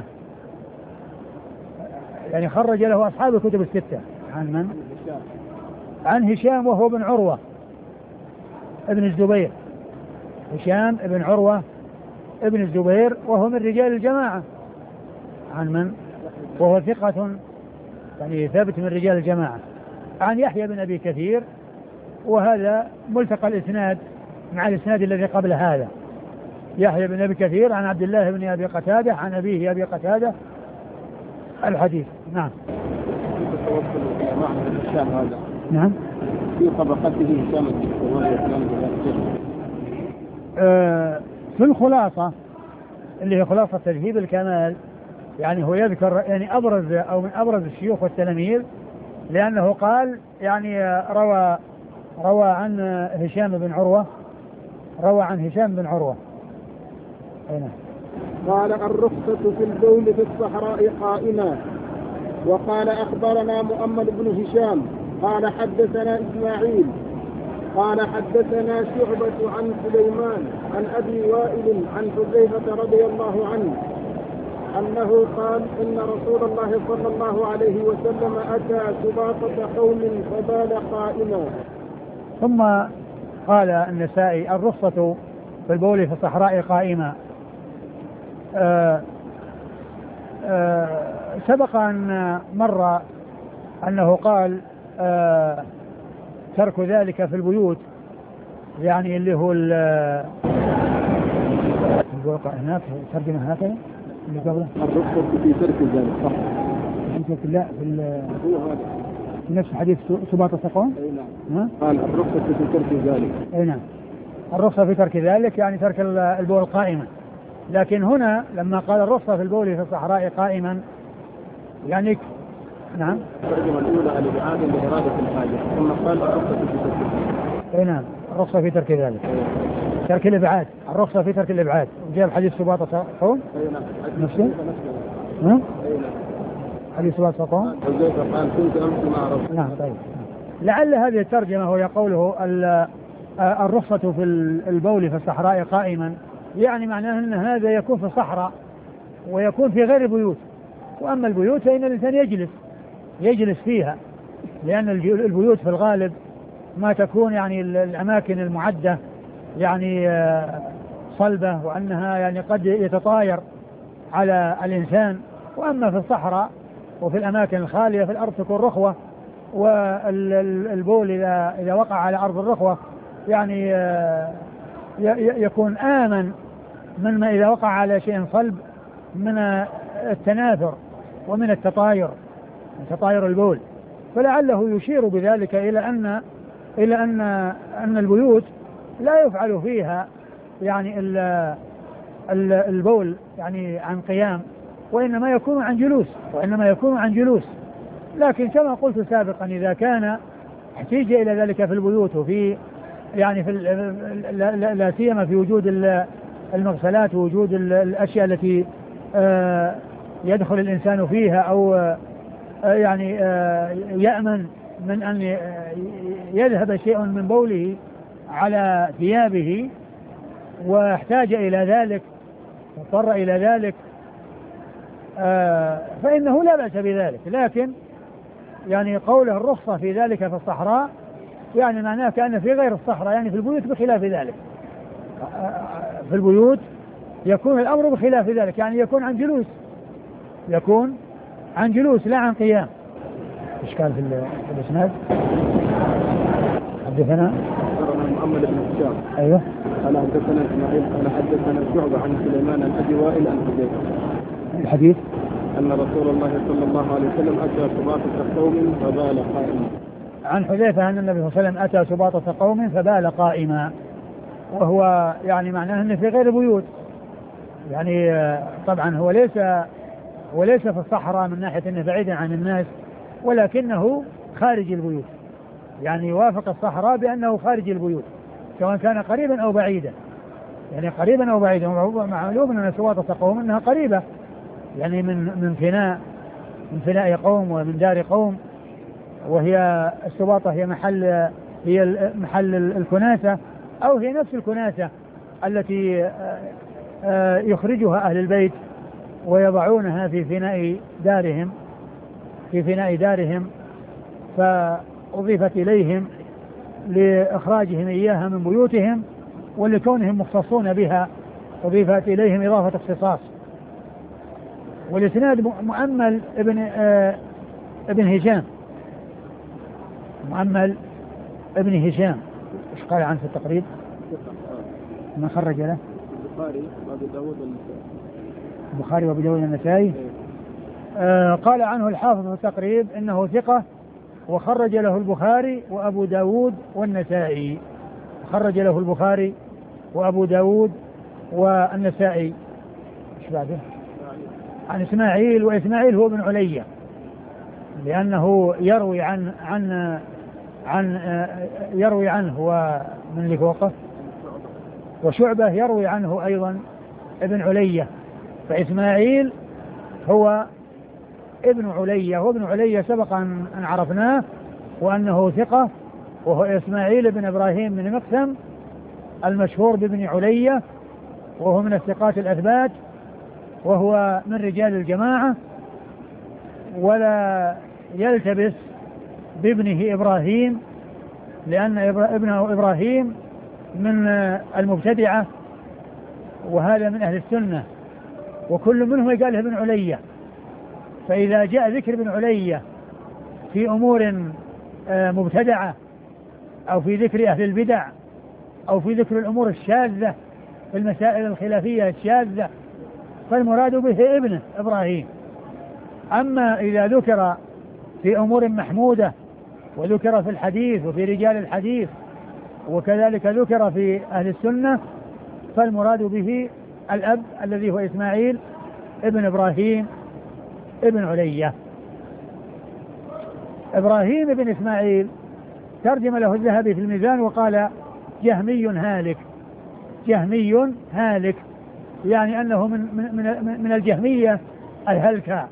يعني خرج له أصحاب الكتب الستة. عن من؟ عن هشام وهو بن عروة ابن الزبير، هشام ابن عروة ابن الزبير وهو من رجال الجماعة. عن من؟ وهو ثقة يعني ثابت من رجال الجماعة. عن يحيى بن أبي كثير، وهذا ملتقى الإسناد مع الإسناد الذي قبل هذا، يحيى بن أبي كثير عن عبد الله بن أبي قتادة عن أبيه أبي قتادة الحديث. نعم. هذا نعم. في طبقته هشام آه في الخلاصة اللي هي خلاصة تذهيب الكمال، يعني هو يذكر يعني أبرز أو من أبرز الشيوخ والتلاميذ، لأنه قال يعني روى روى عن هشام بن عروة روى عن هشام بن عروة. هنا قال الرخصة في البول في الصحراء قائمة. وقال أخبرنا مؤمل بن هشام قال حدثنا إسماعيل قال حدثنا شعبة عن سليمان عن أبي وائل عن حذيفة رضي الله عنه أنه قال إن رسول الله صلى الله عليه وسلم أتى سباطة قوم فبال قائما. ثم قال النسائي الرخصة في البول في الصحراء قائمة. آه آه سبق أن مر أنه قال آه ترك ذلك في البيوت، يعني اللي هو هناك ترجمة هكذا اللي قبله الرخصة في ترك ذلك صح؟ لا في في نفس حديث سباطة قوم. اي نعم. قال الرخصة في ترك ذلك. اي نعم. الرخصة في ترك ذلك يعني ترك البول قائما، لكن هنا لما قال الرخصة في البول في الصحراء قائما يعني نعم. الترجمة الأولى الإبعاد لإرادة الحاجة، ثم قال الرخصة في ترك ذلك. اي نعم. الرخصة في ترك ذلك. ترك الإبعاد، الرخصة في ترك الإبعاد، وجاء الحديث سباطة قوم. اي نعم. نفسه؟ ها؟ اي نعم. حديث سباطة قوم. قال كنت أمس مع رسول. نعم طيب. لعل هذه الترجمة هو قوله الرخصة في البول في الصحراء قائما، يعني معناه أن هذا يكون في الصحراء ويكون في غير البيوت، وأما البيوت فإن الإنسان يجلس يجلس فيها، لأن البيوت في الغالب ما تكون يعني الأماكن المعدة يعني صلبة، وأنها يعني قد يتطاير على الإنسان، وأما في الصحراء وفي الأماكن الخالية في الأرض تكون رخوة، والبول إذا إذا وقع على أرض الرخوة يعني يكون آمن مما إذا وقع على شيء صلب من التناثر ومن التطاير تطاير البول. فلعله يشير بذلك إلى أن إلى أن أن البيوت لا يفعل فيها يعني البول يعني عن قيام، وإنما يكون عن جلوس وإنما يكون عن جلوس. لكن كما قلت سابقا إذا كان احتيج إلى ذلك في البيوت وفي يعني في لا سيما في وجود المغسلات ووجود الأشياء التي يدخل الإنسان فيها أو يعني يأمن من أن يذهب شيء من بوله على ثيابه واحتاج إلى ذلك واضطر إلى ذلك فإنه لا بأس بذلك. لكن يعني قوله الرخصة في ذلك في الصحراء يعني معناه كأن في غير الصحراء يعني في البيوت بخلاف ذلك. في البيوت يكون الأمر بخلاف ذلك، يعني يكون عن جلوس، يكون عن جلوس لا عن قيام. إشكال في الإسناد. حدثنا محمد بن هشام. أيوه. قال حدثنا إسماعيل قال حدثنا شعبة عن سليمان عن أبي وائل عن حذيفة. الحديث أن رسول الله صلى الله عليه وسلم أتى سباطة قوم فبال قائما. عن حذيفة أن النبي صلى الله عليه وسلم أتى سباطة قوم فبال قائما، وهو يعني معناه أنه في غير بيوت، يعني طبعا هو ليس وليس في الصحراء من ناحية أنه بعيدا عن الناس، ولكنه خارج البيوت، يعني يوافق الصحراء بأنه خارج البيوت سواء كان قريبا أو بعيدا، يعني قريبا أو بعيدا. معلوم أن سباطة قوم أنها قريبة، يعني من من فناء من فناء قوم ومن دار قوم، وهي السباطة هي محل هي محل الكناسة، أو هي نفس الكناسة التي يخرجها أهل البيت ويضعونها في فناء دارهم في فناء دارهم فأضيفت إليهم لإخراجهم إياها من بيوتهم، ولكونهم مختصون بها أضيفت إليهم إضافة اختصاص. والإسناد مؤمل ابن آه ابن هشام مؤمل ابن هشام. ايش قال عنه في التقريب؟ ما خرج له؟ البخاري وابو داود والنسائي. البخاري وابو داود والنسائي. آه قال عنه الحافظ في التقريب انه ثقة، وخرج له البخاري وابو داود والنسائي. خرج له البخاري وابو داود والنسائي. ايش بعده؟ عن إسماعيل، وإسماعيل هو ابن علية، لأنه يروي عن عن عن يروي عنه ومن اللي فوقه، وشعبة يروي عنه أيضا ابن علية. فإسماعيل هو ابن علية، هو ابن علية سبق أن عرفناه وأنه ثقة، وهو إسماعيل بن إبراهيم بن مقسم المشهور بابن علية، وهو من الثقات الأثبات، وهو من رجال الجماعة، ولا يلتبس بابنه إبراهيم، لأن ابنه إبراهيم من المبتدعة، وهذا من أهل السنة، وكل منهم يقال له ابن علية. فإذا جاء ذكر ابن علية في أمور مبتدعة أو في ذكر أهل البدع أو في ذكر الأمور الشاذة في المسائل الخلافية الشاذة، فالمراد به ابنه إبراهيم. أما إذا ذكر في أمور محمودة وذكر في الحديث وفي رجال الحديث وكذلك ذكر في أهل السنة، فالمراد به الأب الذي هو إسماعيل ابن إبراهيم ابن علية. إبراهيم ابن إسماعيل ترجم له الذهبي في الميزان وقال جهمي هالك، جهمي هالك، يعني أنه من, من, من الجهمية الهلكة.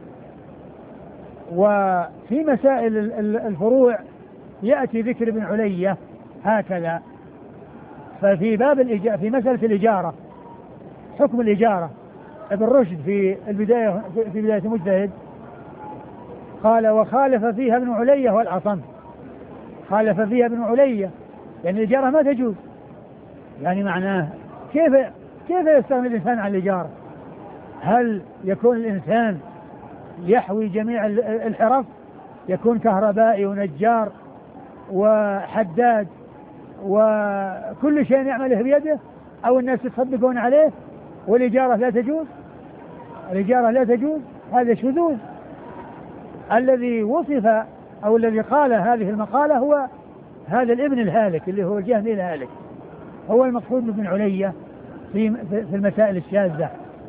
وفي مسائل الفروع يأتي ذكر ابن علية هكذا. ففي باب الإجارة، في مسألة الإجارة، حكم الإجارة، ابن رشد في البداية في بداية مجتهد قال وخالف فيها ابن علية والأصم. خالف فيها ابن علية يعني الإجارة ما تجوز، يعني معناه كيف كيف يستغني الإنسان عن الإجارة؟ هل يكون الإنسان يحوي جميع الحرف، يكون كهربائي ونجار وحداد وكل شيء يعمله بيده، أو الناس يتصدقون عليه والإجارة لا تجوز؟ الإجارة لا تجوز، هذا شذوذ. الذي وصف أو الذي قال هذه المقالة هو هذا الابن الهالك اللي هو الجهمي الهالك، هو المقصود بابن علية في في المسائل الشاذة،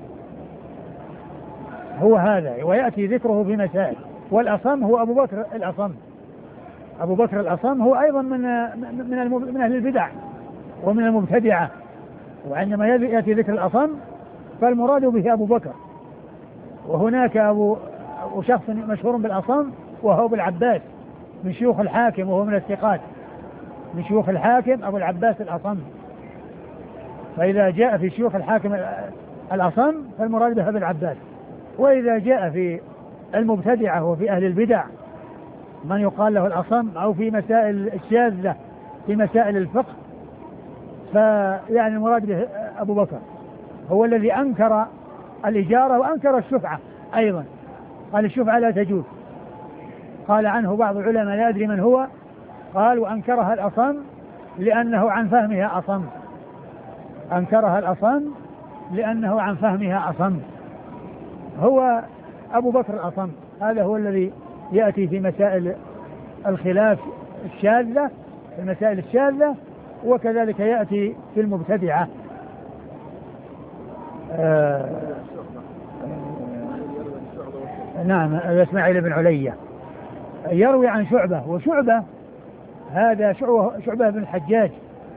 هو هذا، ويأتي ذكره في مسائل. والأصم هو أبو بكر الأصم، أبو بكر الأصم هو أيضا من من من أهل البدع ومن المبتدعة، وعندما يأتي ذكر الأصم فالمراد به أبو بكر. وهناك أبو وشخص مشهور بالأصم وهو أبو العباس من شيوخ الحاكم، وهو من الثقات من شيوخ الحاكم أبو العباس الأصم. فإذا جاء في شيوخ الحاكم الأصم فالمراد به أبو العباس. وإذا جاء في المبتدعة وفي أهل البدع من يقال له الأصم، أو في مسائل الشاذة في مسائل الفقه، فيعني المراد به أبو بكر. هو الذي أنكر الإجارة وأنكر الشفعة أيضا، قال الشفعة لا تجوز. قال عنه بعض العلماء لا أدري من هو، قال وأنكرها الأصم لأنه عن فهمها أصم، أنكرها الأصم لأنه عن فهمها أصم. هو أبو بكر الأصم، هذا هو الذي يأتي في مسائل الخلاف الشاذة، في المسائل الشاذة، وكذلك يأتي في المبتدعة. آه آه نعم، إسماعيل بن علية يروي عن شعبة، وشعبة هذا شعبة, شعبة بن الحجاج،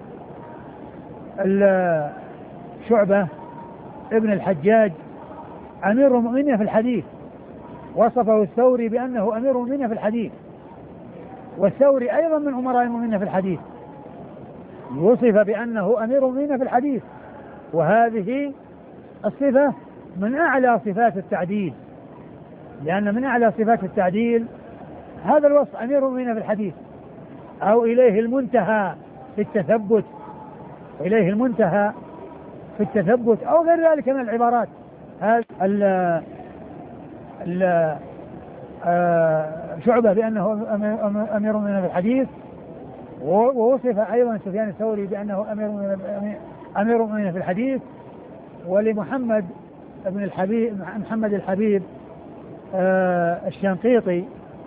شعبة ابن الحجاج أمير المؤمنين في الحديث، وصفه الثوري بأنه أمير المؤمنين في الحديث، والثوري أيضا من أمراء المؤمنين في الحديث، وصف بأنه أمير المؤمنين في الحديث، وهذه الصفة من أعلى صفات التعديل، لأن من أعلى صفات التعديل هذا الوصف أمير المؤمنين في الحديث، أو إليه المنتهى في التثبت، إليه المنتهى في التثبت أو غير ذلك من العبارات. هذا ال شعبة بأنه أمير المؤمنين في الحديث، ووصف أيضا سفيان الثوري بأنه أمير المؤمنين في الحديث. ولمحمد بن الحبيب محمد الحبيب الشنقيطي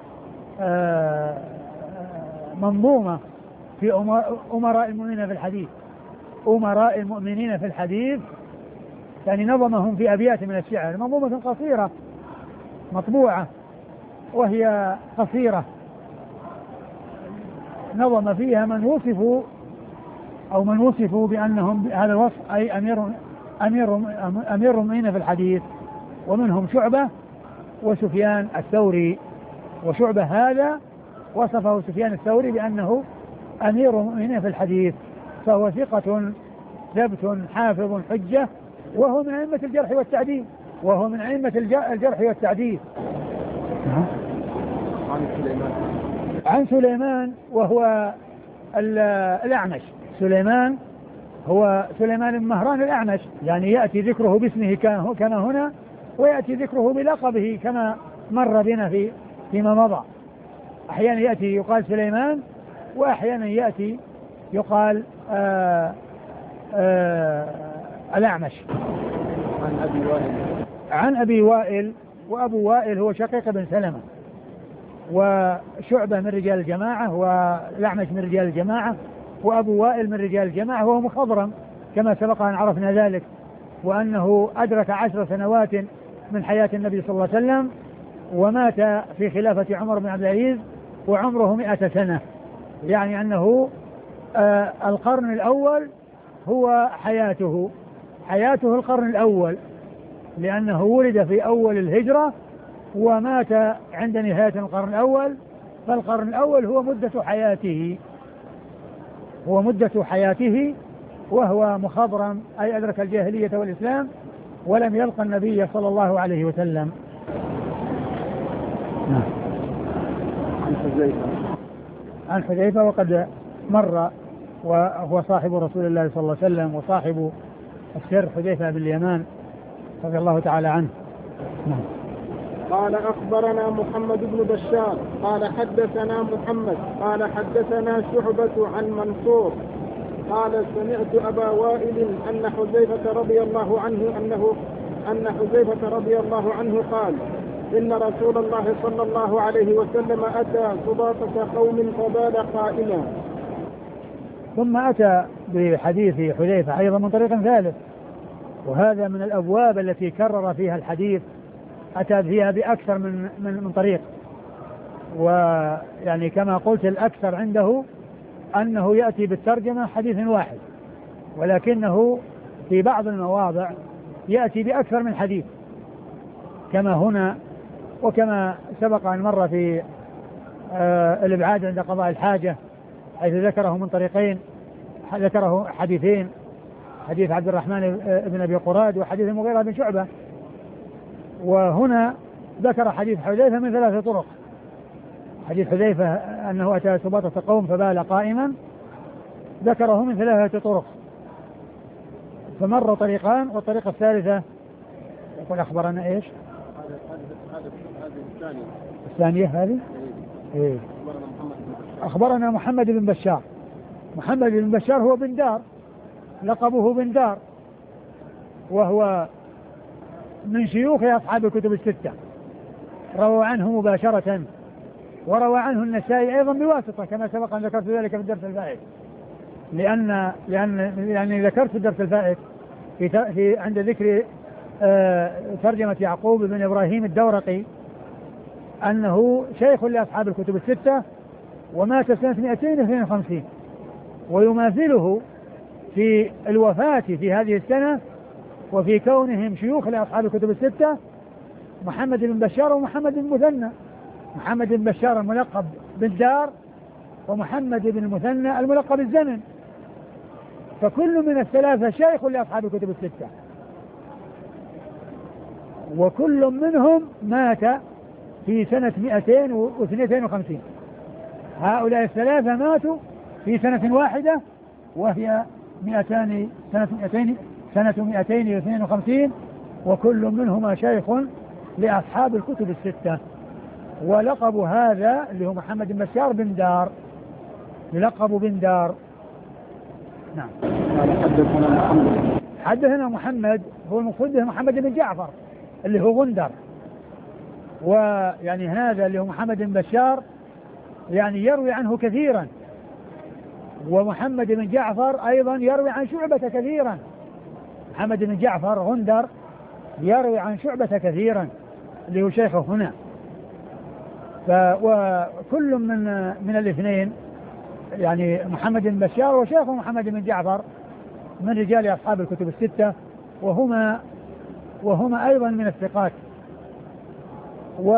منظومة في أمراء المؤمنين في الحديث، أمراء المؤمنين في الحديث، يعني نظمهم في أبيات من الشعر، منظومة قصيرة مطبوعة وهي قصيرة، نظم فيها من وصفوا أو من وصفوا بأنهم هذا الوصف أي أمير أمير أمير المؤمنين في الحديث، ومنهم شعبة وسفيان الثوري. وشعبة هذا وصفه سفيان الثوري بأنه أمير المؤمنين في الحديث، فهو ثقة ثبت حافظ حجة، وهو من أئمة الجرح والتعديل، وهو من أئمة الجرح والتعديل. عن سليمان عن سليمان وهو الأعمش، سليمان هو سليمان بن مهران الأعمش، يعني يأتي ذكره باسمه كما هنا، ويأتي ذكره بلقبه كما مر بنا في فيما مضى. أحيانا يأتي يقال سليمان، وأحيانا يأتي يقال آآ آآ الأعمش. عن أبي وائل عن أبي وائل، وأبو وائل هو شقيق بن سلمة، وشعبة من رجال الجماعة، والأعمش من رجال الجماعة، وأبو وائل من رجال الجماعة، وهو مخضرم كما سبق أن عرفنا ذلك، وأنه أدرك عشر سنوات من حياة النبي صلى الله عليه وسلم، ومات في خلافة عمر بن عبد العزيز وعمره مئة سنة، يعني أنه آه القرن الأول هو حياته حياته القرن الأول، لأنه ولد في أول الهجرة ومات عند نهاية القرن الأول، فالقرن الأول هو مدة حياته هو مدة حياته وهو مخضرم، أي أدرك الجاهلية والإسلام ولم يلقى النبي صلى الله عليه وسلم. عن حذيفة عن حذيفة وقد مر، وهو صاحب رسول الله صلى الله عليه وسلم وصاحب السر، حذيفة بن اليمان رضي الله تعالى عنه. نعم. قال أخبرنا محمد بن بشار قال حدثنا محمد قال حدثنا شعبة عن منصور قال سمعت أبا وائل أن حذيفة رضي الله عنه أنه أن حذيفة رضي الله عنه قال إن رسول الله صلى الله عليه وسلم أتى سباطة قوم فبال قائما. ثم أتى بحديث حذيفة أيضا من طريق ثالث، وهذا من الأبواب التي كرر فيها الحديث، أتى فيها بأكثر من من, من طريق، ويعني كما قلت الأكثر عنده أنه يأتي بالترجمة حديث واحد، ولكنه في بعض المواضع يأتي بأكثر من حديث كما هنا، وكما سبق أن مر في آه الإبعاد عند قضاء الحاجة، حيث ذكره من طريقين، ذكره حديثين، حديث عبد الرحمن بن أبي قراد وحديث المغيرة بن شعبة، وهنا ذكر حديث حذيفة من ثلاثة طرق. حديث حذيفة أنه أتى سباطة قوم فبال قائما ذكره من ثلاثة طرق، فمر طريقان، والطريقة الثالثة يقول أخبرنا إيش؟ الثانية هذه إيه؟ أخبرنا محمد بن بشار. محمد بن بشار هو بن دار، لقبه بن دار، وهو من شيوخ أصحاب الكتب الستة، روى عنه مباشرة، وروى عنه النسائي أيضا بواسطة كما سبق أن ذكرت ذلك في الدرس الفائت، لأن لأن يعني ذكرت في الدرس الفائت في, في عند ذكر آه ترجمة يعقوب بن إبراهيم الدورقي أنه شيخ لأصحاب الكتب الستة، ومات سنة مئتين واثنين وخمسين، ويماثله في الوفاة في هذه السنة وفي كونهم شيوخ لأصحاب الكتب الستة محمد بن بشار ومحمد بن مثنى. محمد بن بشار الملقب بالدار، ومحمد بن المثنى الملقب بالزمن، فكل من الثلاثة شيخ لأصحاب الكتب الستة، وكل منهم مات في سنة مئتين واثنين وخمسين. هؤلاء الثلاثة ماتوا في سنة واحدة وهي مئتان سنة مئتين سنة مئتين واثنين وخمسين، وكل منهما شيخ لأصحاب الكتب الستة. ولقب هذا اللي هو محمد بن بشار بن دار، لقب بن دار. نعم. حدثنا محمد حدثنا محمد هو المقصود به محمد بن جعفر اللي هو غندر، ويعني هذا اللي هو محمد بن بشار يعني يروي عنه كثيرا، ومحمد بن جعفر أيضا يروي عن شعبة كثيرا. محمد بن جعفر غندر يروي عن شعبة كثيرا اللي هو شيخه هنا. وكل من من الاثنين يعني محمد بن بشار وشيخه محمد بن جعفر من رجال أصحاب الكتب الستة، وهما وهما أيضا من الثقات. و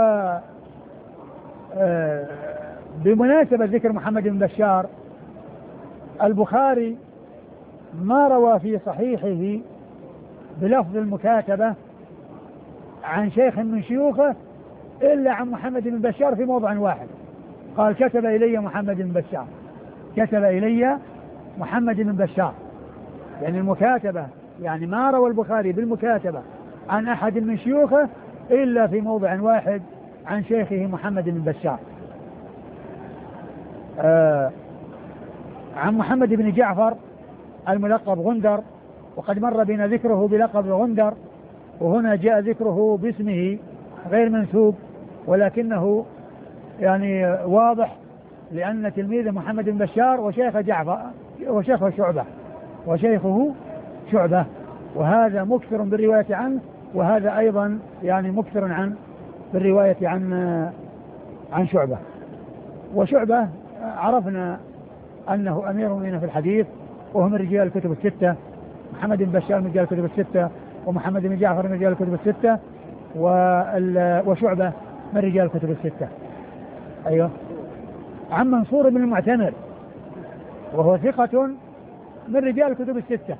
بمناسبة ذكر محمد بن بشار، البخاري ما روى في صحيحه بلفظ المكاتبة عن شيخ من شيوخه إلا عن محمد بن بشار في موضع واحد، قال كتب إلي محمد بن بشار، كتب إلي محمد بن بشار، يعني المكاتبة، يعني ما روى البخاري بالمكاتبة عن أحد من شيوخه إلا في موضع واحد عن شيخه محمد بن بشار. آه عن محمد بن جعفر الملقب غندر، وقد مر بنا ذكره بلقب غندر، وهنا جاء ذكره باسمه غير منسوب، ولكنه يعني واضح لأن تلميذ محمد بن بشار وشيخ جعفر وشيخه شعبة وشيخه شعبة، وهذا مكثر بالرواية عنه، وهذا أيضا يعني مكثر عن بالرواية عن عن شعبة. وشعبة عرفنا أنه أمير المؤمنين في الحديث، وهو من رجال الكتب الستة. محمد بن بشار من رجال الكتب الستة، ومحمد بن جعفر من رجال الكتب الستة، وشعبة من رجال الكتب الستة. أيوه. عن منصور بن المعتمر، وهو ثقة من رجال الكتب الستة،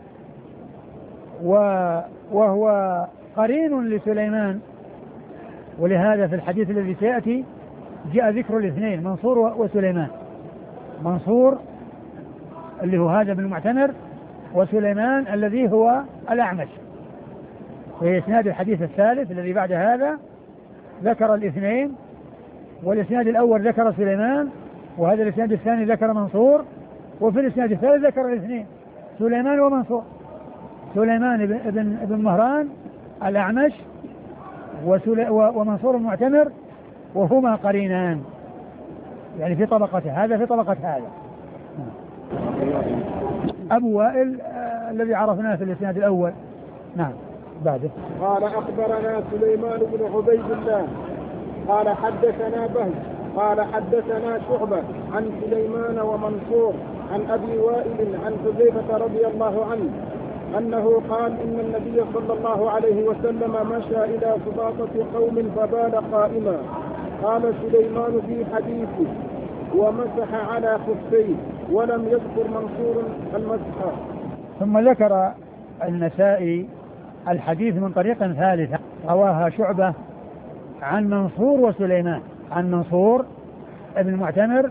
وهو قرين لسليمان، ولهذا في الحديث الذي سيأتي جاء ذكر الاثنين منصور وسليمان. منصور اللي هو هذا بن المعتمر، وسليمان الذي هو الأعمش. في إسناد الحديث الثالث الذي بعد هذا ذكر الاثنين، والإسناد الأول ذكر سليمان، وهذا الإسناد الثاني ذكر منصور، وفي الإسناد الثالث ذكر الاثنين سليمان ومنصور. سليمان بن ابن مهران الأعمش ومنصور المعتمر، وهما قرينان يعني في طبقته، هذا في طبقة هذا. أبو وائل آه الذي عرفناه في الإسناد الأول. نعم. بعده قال أخبرنا سليمان بن عبيد الله قال حدثنا بهز قال حدثنا شعبة عن سليمان ومنصور عن أبي وائل عن حذيفة رضي الله عنه أنه قال إن النبي صلى الله عليه وسلم مشى إلى سباطة قوم فبال قائما. قال سليمان في حديثه ومسح على خفيه، ولم يذكر منصور المسح. ثم ذكر النسائي الحديث من طريق ثالثة رواها شعبة عن منصور وسليمان، عن منصور ابن المعتمر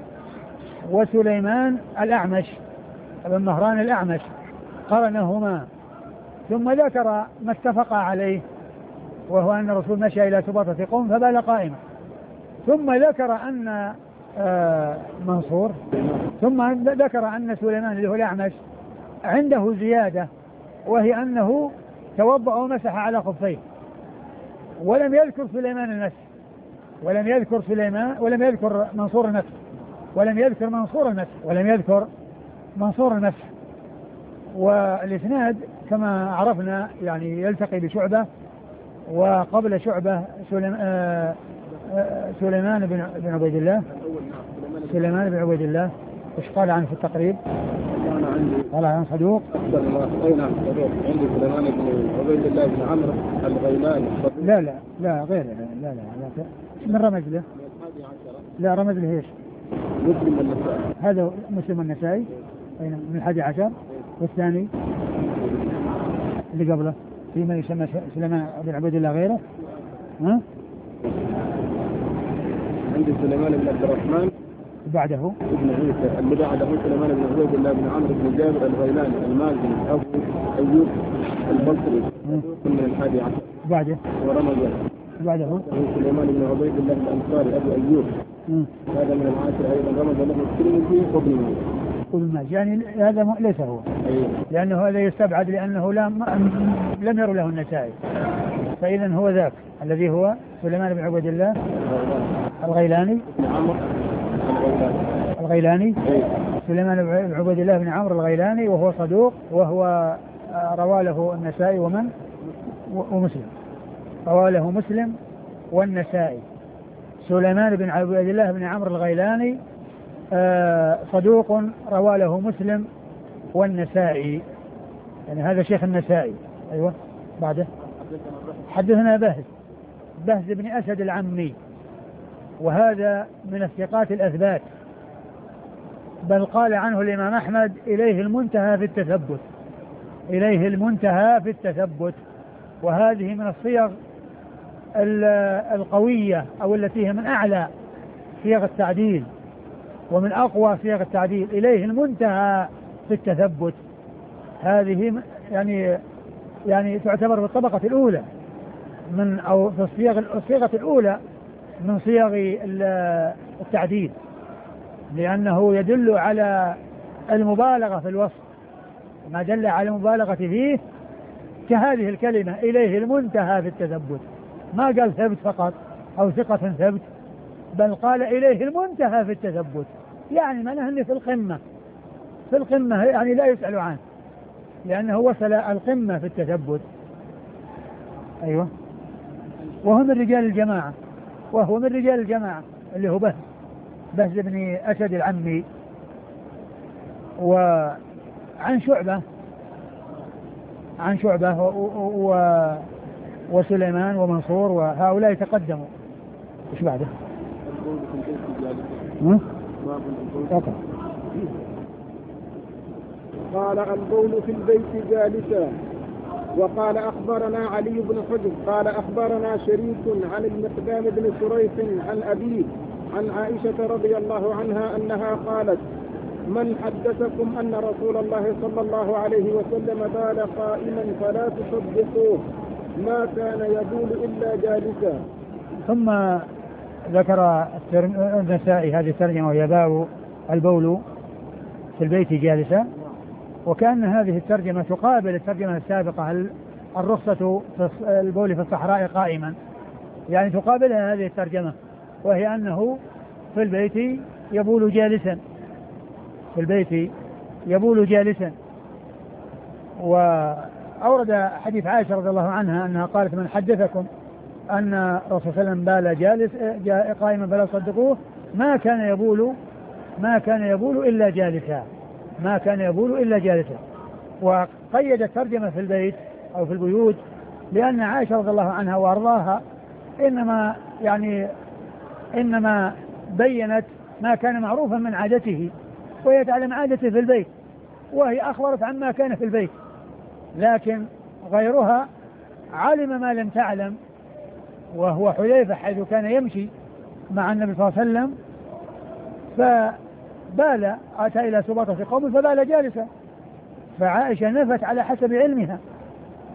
وسليمان الأعمش ابن مهران الأعمش، قرنهما ثم ذكر ما اتفق عليه وهو أن الرسول مشى إلى سباطة قوم فبال قائمة، ثم ذكر أن آه منصور ثم ذكر أن سليمان اللي هو الأعمش عنده زيادة، وهي أنه توضأ ومسح على خفيه، ولم يذكر سليمان المسح، ولم يذكر سليمان ولم يذكر منصور المسح ولم يذكر منصور المسح ولم يذكر منصور المسح. والإسناد كما عرفنا يعني يلتقي بشعبة، وقبل شعبة سليم آه آه سليمان بن بن عبيد الله سليمان بن عبيد الله ايش قال عنه في التقريب؟ أنا عندي قال عن صدوق. أي نعم صدوق. عندي سليمان بن عبيد الله بن عمرو الغيلاني. لا لا لا غيره لا لا لا من رمز له؟ لا رمز له ايش؟ مسلم النسائي. هذا مسلم النسائي من الحادي عشر. والثاني اللي قبله في من يسمى سليمان بن عبيد الله غيره؟ ها؟ عندي سليمان بن عبد الرحمن بعده ابن عيسى اللي بعده سليمان بن عبيد الله بن عمرو بن جابر الغيلاني المازني أبو أيوب البصري من الحادي عشر. بعده ورمز بعده سليمان بن عبيد الله الأنصاري أبو أيوب م. هذا من العاشر أيضا. رمز له الترمذي وابن ماجه. ابن ماجه يعني هذا ليس هو. أيه. لأنه هذا يستبعد لأنه لم لم ير له النسائي، فإذا هو ذاك الذي هو سليمان بن عبيد الله الغيلاني الغيلاني سليمان بن عبيد الله بن عمرو الغيلاني، وهو صدوق، وهو روى له النسائي ومن ومسلم روى له مسلم والنسائي. سليمان بن عبيد الله بن عمرو الغيلاني صدوق روى له مسلم والنسائي، يعني هذا شيخ النسائي. أيوة بعده حدثنا بهز بهز بن أسد العمي، وهذا من الثقات الأثبات، بل قال عنه الإمام أحمد إليه المنتهى في التثبت إليه المنتهى في التثبت وهذه من الصيغ القوية أو التي هي من أعلى صيغ التعديل ومن أقوى صيغ التعديل. إليه المنتهى في التثبت، هذه يعني يعني تعتبر في الطبقة الأولى من أو في الصيغ الصيغة الأولى من صيغ التعديل، لأنه يدل على المبالغة في الوصف، ما دل على المبالغة فيه كهذه الكلمة إليه المنتهى في التثبت، ما قال ثبت فقط أو ثقة ثبت، بل قال إليه المنتهى في التثبت، يعني معناه أنه في القمة في القمة يعني لا يسأل عنه، لأنه وصل القمة في التثبت. أيوة. وهو من رجال الجماعة وهو من رجال الجماعة اللي هو بهز بهز بن أسد العمي. وعن شعبة عن شعبة و... و... وسليمان ومنصور وهؤلاء تقدموا. ايش بعده؟ قال البول في البيت جالسا. وقال أخبرنا علي بن حجر قال أخبرنا شريك عن المقدام بن شريح عن أبيه عن عائشة رضي الله عنها أنها قالت: من حدثكم أن رسول الله صلى الله عليه وسلم بال قائما فلا تصدقوه، ما كان يبول إلا جالسا. ثم ذكر النسائي هذه الترجمة وهي باب البول في البيت جالسا، وكأن هذه الترجمة تقابل الترجمة السابقة الرخصة في البول في الصحراء قائما، يعني تقابلها هذه الترجمة، وهي أنه في البيت يبول جالسا في البيت يبول جالسا. وأورد حديث عائشة رضي الله عنها أنها قالت: من حدثكم أن الرسول صلى الله عليه وسلم بال جالس قائما فلا تصدقوه، ما كان يبول ما كان يبول إلا جالسا ما كان يبول إلا جالسا. وقيد الترجمة في البيت أو في البيوت لأن عائشة رضي الله عنها وأرضاها إنما يعني إنما بينت ما كان معروفا من عادته، وهي تعلم عادته في البيت، وهي أخبرت عما كان في البيت، لكن غيرها علم ما لم تعلم، وهو حذيفة حيث كان يمشي مع النبي صلى الله عليه وسلم فبال، أتى إلى سباطة قوم فبال جالسا. فعائشة نفت على حسب علمها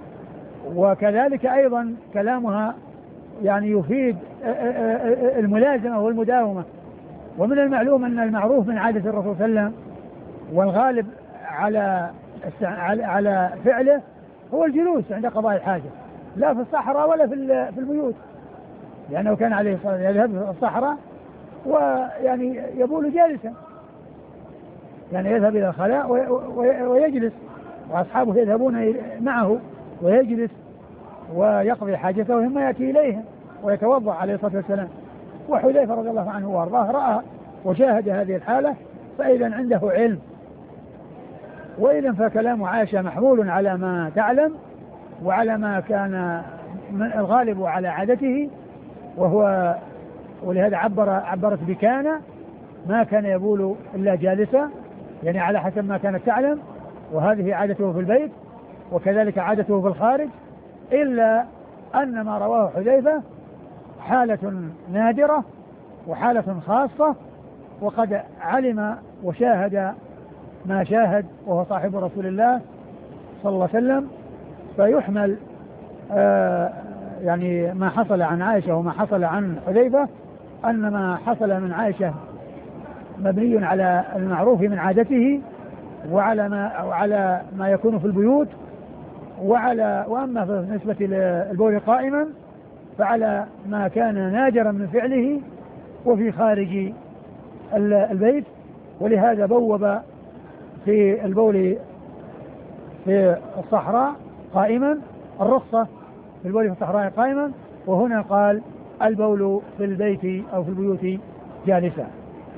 وكذلك أيضا كلامها يعني يفيد الملازمة والمداومة. ومن المعلوم أن المعروف من عادة الرسول صلى الله عليه وسلم والغالب على على فعله هو الجلوس عند قضاء الحاجة، لا في الصحراء ولا في في البيوت، لأنه كان عليه الصلاة والسلام يذهب في الصحراء ويعني يبول جالسا، يعني يذهب إلى الخلاء ويجلس، وأصحابه يذهبون معه ويجلس ويقضي حاجته ثم يأتي إليهم ويتوضأ عليه الصلاة والسلام. وحذيفة رضي الله عنه وارضاه رأى وشاهد هذه الحالة، فإذا عنده علم. وإذا فكلام عائشة محمول على ما تعلم وعلى ما كان الغالب على عادته، وهو ولهذا عبر عبرت بكان، ما كان يبول إلا جالسا، يعني على حسب ما كانت تعلم، وهذه عادته في البيت وكذلك عادته في الخارج، إلا أن ما رواه حذيفة حالة نادرة وحالة خاصة، وقد علم وشاهد ما شاهد وهو صاحب رسول الله صلى الله عليه وسلم، فيحمل آه يعني ما حصل عن عائشة وما حصل عن حذيفة أن ما حصل من عائشة مبني على المعروف من عادته وعلى ما وعلى ما يكون في البيوت، وعلى وأما بالنسبة للبول قائما فعلى ما كان نادرا من فعله وفي خارج البيت. ولهذا بوب في البول في الصحراء قائما الرخصة في البول في الصحراء قائما، وهنا قال البول في البيت أو في البيوت جالسا.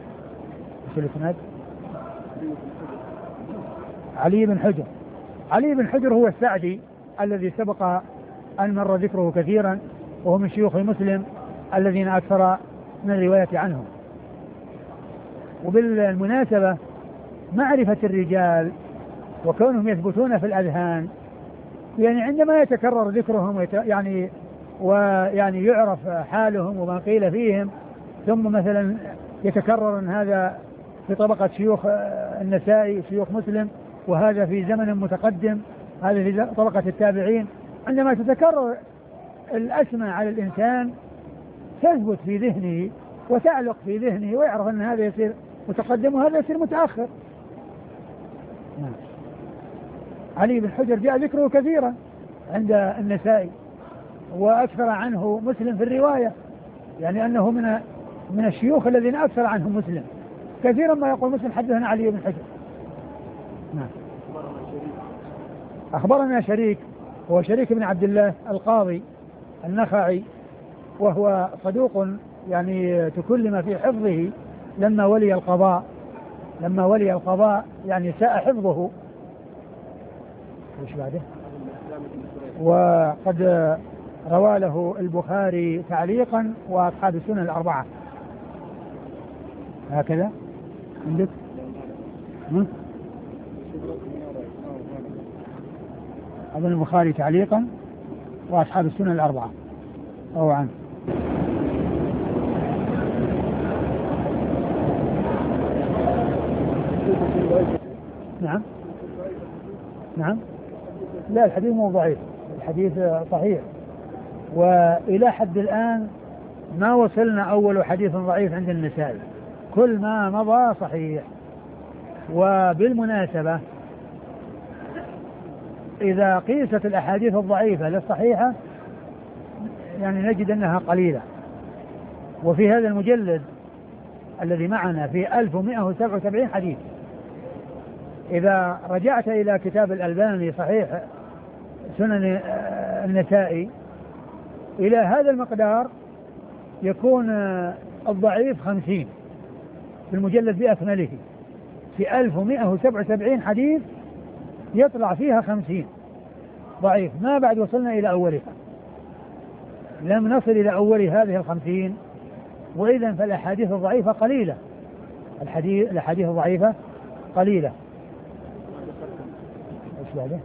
علي بن حجر علي بن حجر هو السعدي الذي سبق أن مر ذكره كثيرا، وهو من شيوخ مسلم الذين أكثر من الرواية عنهم. وبالمناسبة معرفة الرجال وكونهم يثبتون في الأذهان، يعني عندما يتكرر ذكرهم ويت... يعني ويعني يعرف حالهم وما قيل فيهم، ثم مثلا يتكرر أن هذا في طبقة شيوخ النسائي شيوخ مسلم، وهذا في زمن متقدم، هذا في طبقة التابعين، عندما تتكرر الأسماء على الإنسان تثبت في ذهنه وتعلق في ذهنه، ويعرف أن هذا يصير متقدم وهذا يصير متأخر. نعم. علي بن حجر جاء ذكره كثيرا عند النسائي، وأكثر عنه مسلم في الرواية، يعني أنه من من الشيوخ الذين أكثر عنهم مسلم، كثيرا ما يقول مسلم حدثنا علي بن حجر. نعم. أخبرنا شريك، هو شريك بن عبد الله القاضي النخعي، وهو صدوق يعني تكلم في حفظه لما ولي القضاء لما ولي القضاء يعني ساء حفظه. وش بعده؟ وقد روى له البخاري تعليقا وأصحاب السنن الأربعة. هكذا عندك؟ أظن البخاري تعليقا وأصحاب السنن الأربعة أو عنه. نعم نعم لا، الحديث مو ضعيف، الحديث صحيح، وإلى حد الآن ما وصلنا أول حديث ضعيف عند النسائي، كل ما مضى صحيح. وبالمناسبة إذا قيست الأحاديث الضعيفة للصحيحة يعني نجد أنها قليلة. وفي هذا المجلد الذي معنا في ألف ومئة وسبعة وسبعين حديث، إذا رجعت إلى كتاب الألباني صحيح سنن النسائي إلى هذا المقدار يكون الضعيف خمسين في المجلد بأكمله، في ألف ومئة وسبعة وسبعين حديث يطلع فيها خمسين ضعيف، ما بعد وصلنا إلى أولها، لم نصل إلى أول هذه الخمسين. وإذن فالأحاديث الضعيفة قليلة، الحديث الأحاديث الضعيفة قليلة. ايش بعده؟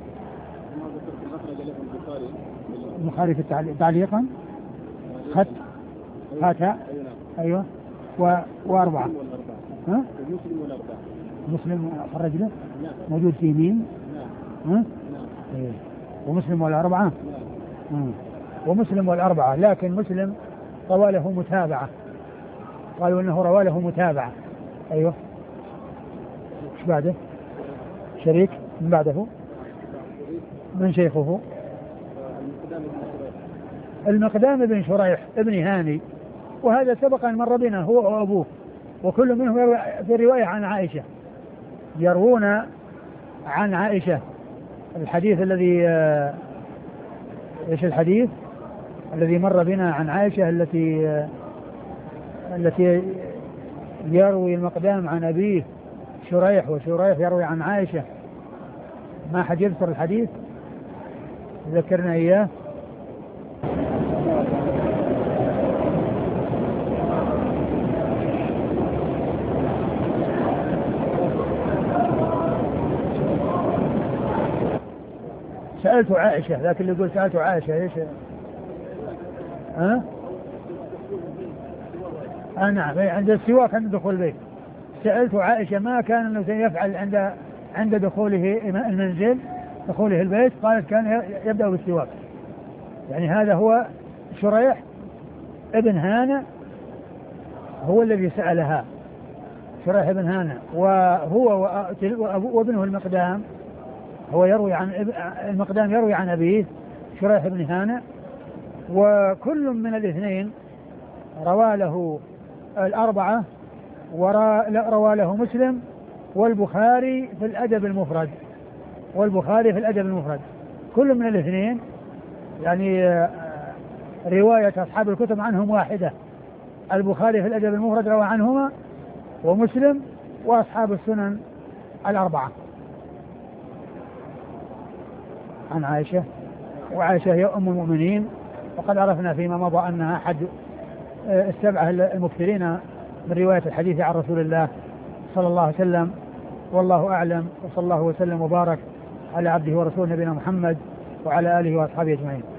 البخاري في تعليقا خط هاتا ايوه و... واربعه ها؟ مسلم والاربعه مسلم خرج له موجود في مين؟ ها؟ ايه ومسلم والاربعه مم. ومسلم والأربعة، لكن مسلم روى له متابعة، قالوا إنه روى له متابعة. أيوه. إيش بعده؟ شريك من بعده من شيخه المقدام بن شريح ابن هاني، وهذا سبق أن مر بنا هو وأبوه، وكل منهم يروي في رواية عن عائشة، يروون عن عائشة. الحديث الذي ايش الحديث الذي مر بنا عن عائشة التي التي يروي المقدام عن أبيه شريح، وشريح يروي عن عائشة. ما حد يذكر الحديث؟ ذكرنا إياه. سألت عائشة، لكن اللي يقول سألت عائشة ايش؟ ها؟ آه نعم، عند السواك عند دخول البيت. سألت عائشة ما كان انه يفعل عند عند دخوله المنزل، دخوله البيت، قالت كان يبدأ بالسواك. يعني هذا هو شريح ابن هانة هو الذي سألها، شريح ابن هانة، وهو وابنه المقدام هو يروي عن المقدام يروي عن أبيه شريح ابن هانة، وكل من الاثنين روى له الأربعة وروى له مسلم والبخاري في الأدب المفرد، والبخاري في الأدب المفرد. كل من الاثنين يعني رواية أصحاب الكتب عنهم واحدة، البخاري في الأدب المفرد روى عنهما، ومسلم وأصحاب السنن الأربعة عن عائشة. وعائشة هي أم المؤمنين، وقد عرفنا فيما مضى أنها أحد السبعة المكثرين من رواية الحديث عن رسول الله صلى الله عليه وسلم. والله أعلم، وصلى الله وسلم وبارك على عبده ورسوله نبينا محمد وعلى آله وأصحابه أجمعين.